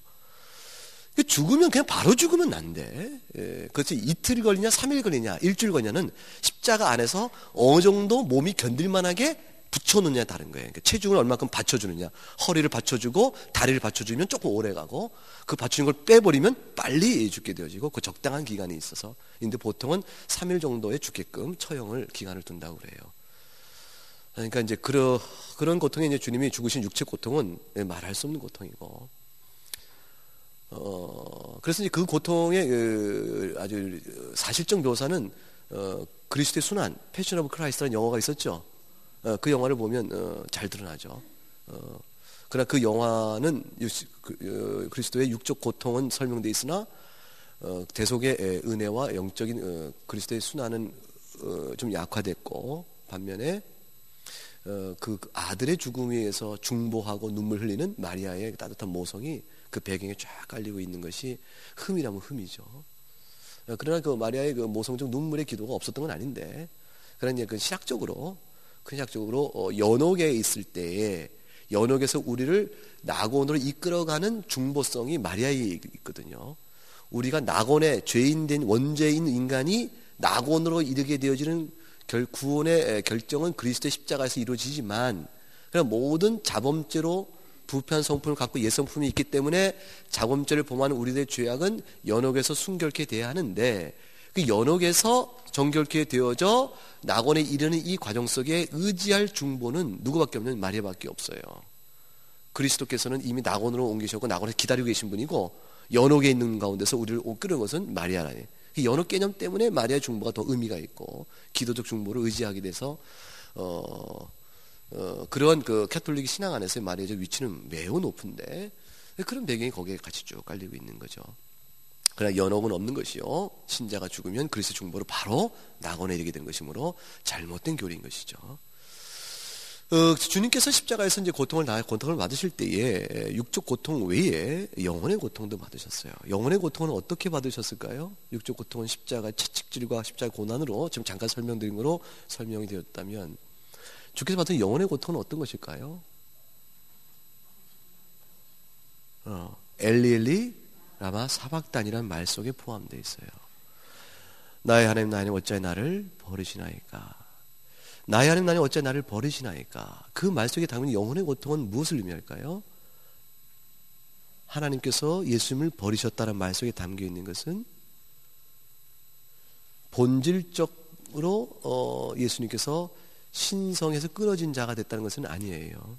죽으면 그냥 바로 죽으면 난데 예, 그것이 이틀 걸리냐 삼 일 걸리냐 일주일 걸리냐는 십자가 안에서 어느 정도 몸이 견딜만하게 붙여놓느냐에 다른 거예요. 그러니까 체중을 얼마큼 받쳐주느냐. 허리를 받쳐주고 다리를 받쳐주면 조금 오래 가고 그 받쳐준 걸 빼버리면 빨리 죽게 되어지고 그 적당한 기간이 있어서 근데 보통은 삼 일 정도에 죽게끔 처형을 기간을 둔다고 그래요. 그러니까 이제 그러, 그런 고통에 이제 주님이 죽으신 육체 고통은 말할 수 없는 고통이고 어, 그래서 이제 그 고통의 그 아주 사실적 묘사는 어, 그리스도의 순환, 패션 오브 크라이스트라는 영화가 있었죠. 어, 그 영화를 보면 어, 잘 드러나죠. 어, 그러나 그 영화는 유시, 그, 어, 그리스도의 육적 고통은 설명되어 있으나 어, 대속의 은혜와 영적인 어, 그리스도의 순환은 어, 좀 약화됐고 반면에 어, 그 아들의 죽음에 의해서 중보하고 눈물 흘리는 마리아의 따뜻한 모성이 그 배경에 쫙 깔리고 있는 것이 흠이라면 흠이죠. 어, 그러나 그 마리아의 그 모성적 눈물의 기도가 없었던 건 아닌데 그러나 이제 그 신학적으로 신학적으로 어, 연옥에 있을 때에 연옥에서 우리를 낙원으로 이끌어가는 중보성이 마리아에 있거든요. 우리가 낙원에 죄인된 원죄인 인간이 낙원으로 이르게 되어지는 결, 구원의 결정은 그리스도의 십자가에서 이루어지지만 그냥 모든 자범죄로 부패한 성품을 갖고 예성품이 있기 때문에 자범죄를 범하는 우리들의 죄악은 연옥에서 순결케 돼야 하는데 그 연옥에서 정결케 되어져 낙원에 이르는 이 과정 속에 의지할 중보는 누구밖에 없는 마리아밖에 없어요. 그리스도께서는 이미 낙원으로 옮기셨고 낙원에 기다리고 계신 분이고 연옥에 있는 가운데서 우리를 끌은 것은 마리아라니. 그 연옥 개념 때문에 마리아 중보가 더 의미가 있고 기도적 중보를 의지하게 돼서 어, 어, 그런 그 캐톨릭 신앙 안에서의 마리아의 위치는 매우 높은데 그런 배경이 거기에 같이 쭉 깔리고 있는 거죠. 그러나 연옥은 없는 것이요. 신자가 죽으면 그리스도 중보로 바로 낙원에 이르게 되는 것이므로 잘못된 교리인 것이죠. 어, 주님께서 십자가에서 이제 고통을 다 고통을 받으실 때에 육적 고통 외에 영혼의 고통도 받으셨어요. 영혼의 고통은 어떻게 받으셨을까요? 육적 고통은 십자가 채찍질과 십자가 고난으로 지금 잠깐 설명드린 거로 설명이 되었다면 주께서 받은 영혼의 고통은 어떤 것일까요? 어, 엘리 엘리 라마 사박단이라는 말 속에 포함되어 있어요. 나의 하나님 나의 하나님 어찌하여 나를 버리시나이까. 나의 하나님 나의 어찌하여 나를 버리시나이까. 그 말 속에 담긴 영혼의 고통은 무엇을 의미할까요? 하나님께서 예수님을 버리셨다는 말 속에 담겨 있는 것은 본질적으로 어, 예수님께서 신성에서 끊어진 자가 됐다는 것은 아니에요.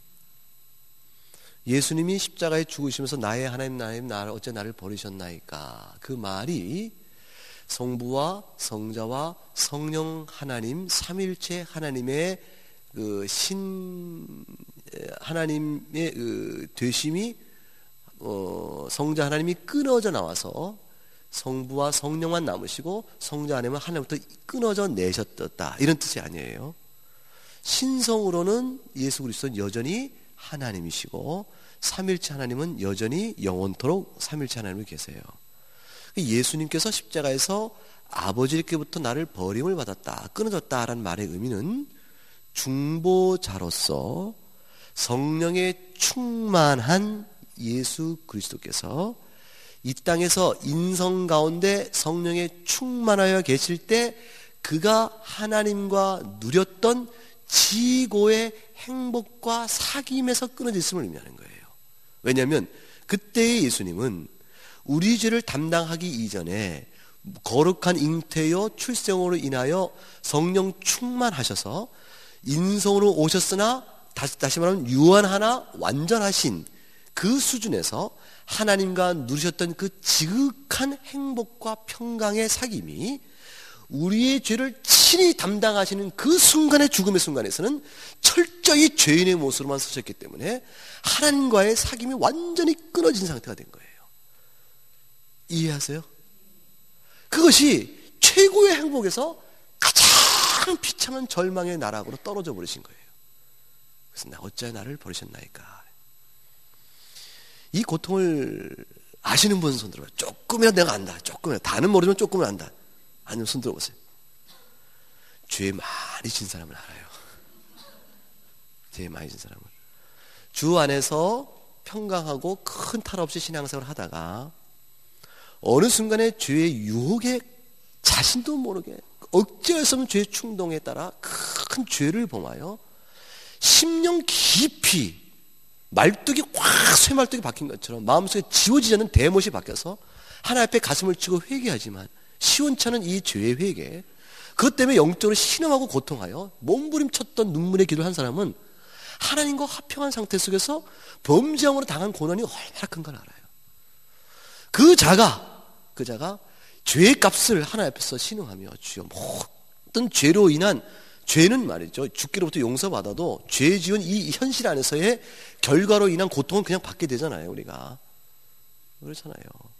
예수님이 십자가에 죽으시면서 나의 하나님 나의 나를 어째 나를 버리셨나이까. 그 말이 성부와 성자와 성령 하나님 삼일체 하나님의 그 신 하나님의 그 되심이 어, 성자 하나님이 끊어져 나와서 성부와 성령만 남으시고 성자 하나님은 하나님부터 끊어져 내셨다 이런 뜻이 아니에요. 신성으로는 예수 그리스도는 여전히 하나님이시고 삼일체 하나님은 여전히 영원토록 삼일체 하나님이 계세요. 예수님께서 십자가에서 아버지께부터 나를 버림을 받았다, 끊어졌다라는 말의 의미는 중보자로서 성령에 충만한 예수 그리스도께서 이 땅에서 인성 가운데 성령에 충만하여 계실 때 그가 하나님과 누렸던 지고의 행복과 사귐에서 끊어져 있음을 의미하는 거예요. 왜냐하면 그때의 예수님은 우리 죄를 담당하기 이전에 거룩한 잉태요 출생으로 인하여 성령 충만하셔서 인성으로 오셨으나 다시, 다시 말하면 유한하나 완전하신 그 수준에서 하나님과 누리셨던 그 지극한 행복과 평강의 사귐이 우리의 죄를 친히 담당하시는 그 순간의 죽음의 순간에서는 철저히 죄인의 모습으로만 서셨기 때문에 하나님과의 사귐이 완전히 끊어진 상태가 된 거예요. 이해하세요? 그것이 최고의 행복에서 가장 비참한 절망의 나락으로 떨어져 버리신 거예요. 그래서 나 어찌하여 나를 버리셨나이까. 이 고통을 아시는 분은 손 들어봐요. 조금이라도 내가 안다. 조금이라도. 다는 모르지만 조금은 안다. 아니면 손 들어보세요. 죄 많이 진 사람을 알아요. 죄 많이 진 사람을. 주 안에서 평강하고 큰 탈 없이 신앙생활을 하다가 어느 순간에 죄의 유혹에 자신도 모르게 억제할 수 없는 죄의 충동에 따라 큰 죄를 범하여 심령 깊이 말뚝이 확 쇠말뚝이 박힌 것처럼 마음속에 지워지지 않는 대못이 박혀서 하나님 앞에 가슴을 치고 회개하지만 시원치 않은 이 죄의 회개, 그것 때문에 영적으로 신음하고 고통하여 몸부림쳤던 눈물의 기도를 한 사람은 하나님과 화평한 상태 속에서 범죄함으로 당한 고난이 얼마나 큰 걸 알아요. 그 자가 그 자가 죄의 값을 하나님 앞에서 신음하며 주여 모든 죄로 인한 죄는 말이죠, 죽기로부터 용서받아도 죄 지은 이 현실 안에서의 결과로 인한 고통은 그냥 받게 되잖아요. 우리가 그렇잖아요.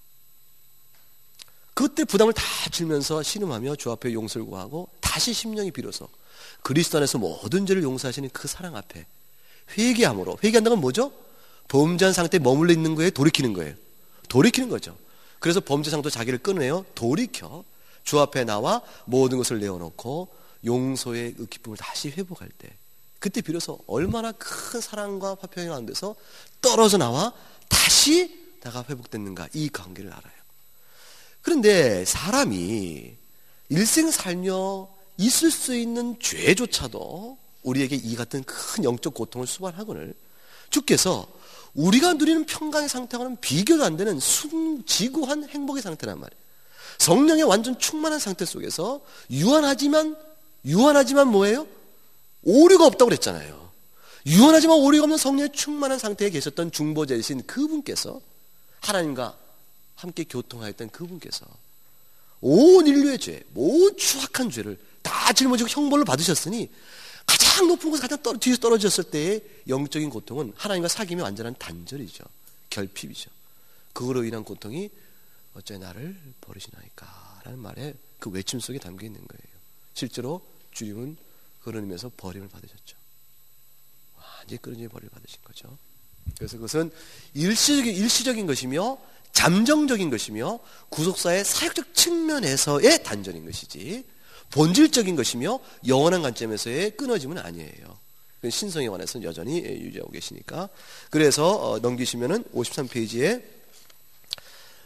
그때 부담을 다 지면서 신음하며 주 앞에 용서를 구하고 다시 심령이 비로소 그리스도 안에서 모든 죄를 용서하시는 그 사랑 앞에 회개함으로, 회개한다는 건 뭐죠? 범죄한 상태에 머물러 있는 거에 돌이키는 거예요. 돌이키는 거죠. 그래서 범죄 상태로 자기를 끊어내요. 돌이켜 주 앞에 나와 모든 것을 내어놓고 용서의 그 기쁨을 다시 회복할 때, 그때 비로소 얼마나 큰 사랑과 화평이 가운데서 떨어져 나와 다시 나가 회복됐는가, 이 관계를 알아요. 그런데 사람이 일생 살며 있을 수 있는 죄조차도 우리에게 이 같은 큰 영적 고통을 수반하거늘 주께서 우리가 누리는 평강의 상태와는 비교도 안 되는 순지구한 행복의 상태란 말이에요. 성령의 완전 충만한 상태 속에서 유한하지만 유한하지만 뭐예요? 오류가 없다고 그랬잖아요. 유한하지만 오류가 없는 성령의 충만한 상태에 계셨던 중보자이신 그분께서, 하나님과 함께 교통하였던 그분께서 온 인류의 죄, 모든 추악한 죄를 다 짊어지고 형벌을 받으셨으니 가장 높은 곳에 가장 떨어, 뒤에서 떨어졌을 때의 영적인 고통은 하나님과 사귐이 완전한 단절이죠. 결핍이죠. 그거로 인한 고통이 어째 나를 버리시나이까 라는 말에 그 외침 속에 담겨 있는 거예요. 실제로 주님은 그런 의미에서 버림을 받으셨죠. 완전히 끊어진 버림을 받으신 거죠. 그래서 그것은 일시적인, 일시적인 것이며 잠정적인 것이며 구속사의 사역적 측면에서의 단절인 것이지 본질적인 것이며 영원한 관점에서의 끊어짐은 아니에요. 신성에 관해서는 여전히 유지하고 계시니까. 그래서 어, 넘기시면은 오십삼 페이지에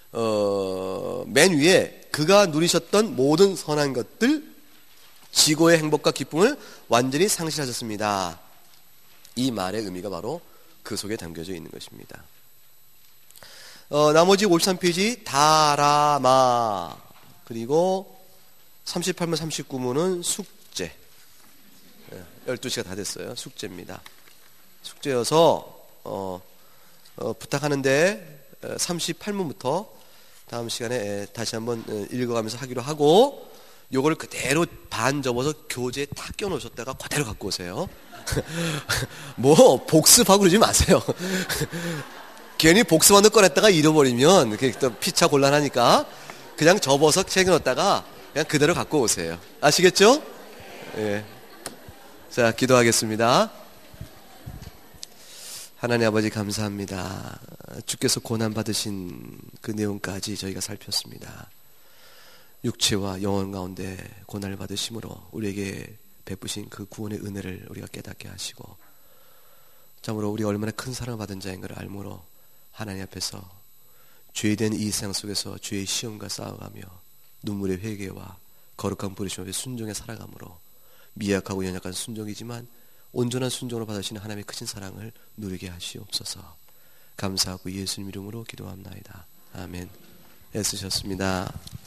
어, 맨 위에 그가 누리셨던 모든 선한 것들, 지고의 행복과 기쁨을 완전히 상실하셨습니다. 이 말의 의미가 바로 그 속에 담겨져 있는 것입니다. 어, 나머지 오십삼 페이지 다라마, 그리고 삼십팔 문 삼십구 문은 숙제. 열두 시가 다 됐어요. 숙제입니다. 숙제여서 어, 어, 부탁하는데 삼십팔 문부터 다음 시간에 다시 한번 읽어가면서 하기로 하고, 요걸 그대로 반 접어서 교재에 탁 껴놓으셨다가 그대로 갖고 오세요. 뭐 복습하고 그러지 마세요. 괜히 복습한다 꺼냈다가 잃어버리면 이렇게 또 피차 곤란하니까 그냥 접어서 챙겨놓다가 그냥 그대로 갖고 오세요. 아시겠죠? 예. 자, 기도하겠습니다. 하나님 아버지 감사합니다. 주께서 고난받으신 그 내용까지 저희가 살폈습니다. 육체와 영혼 가운데 고난을 받으심으로 우리에게 베푸신 그 구원의 은혜를 우리가 깨닫게 하시고, 참으로 우리가 얼마나 큰 사랑을 받은 자인 걸 알므로 하나님 앞에서 죄된 이 세상 속에서 죄의 시험과 싸워가며 눈물의 회개와 거룩한 부르심 앞에 순종에 살아가므로 미약하고 연약한 순종이지만 온전한 순종으로 받으시는 하나님의 크신 사랑을 누리게 하시옵소서. 감사하고 예수님 이름으로 기도합나이다. 아멘. 애쓰셨습니다.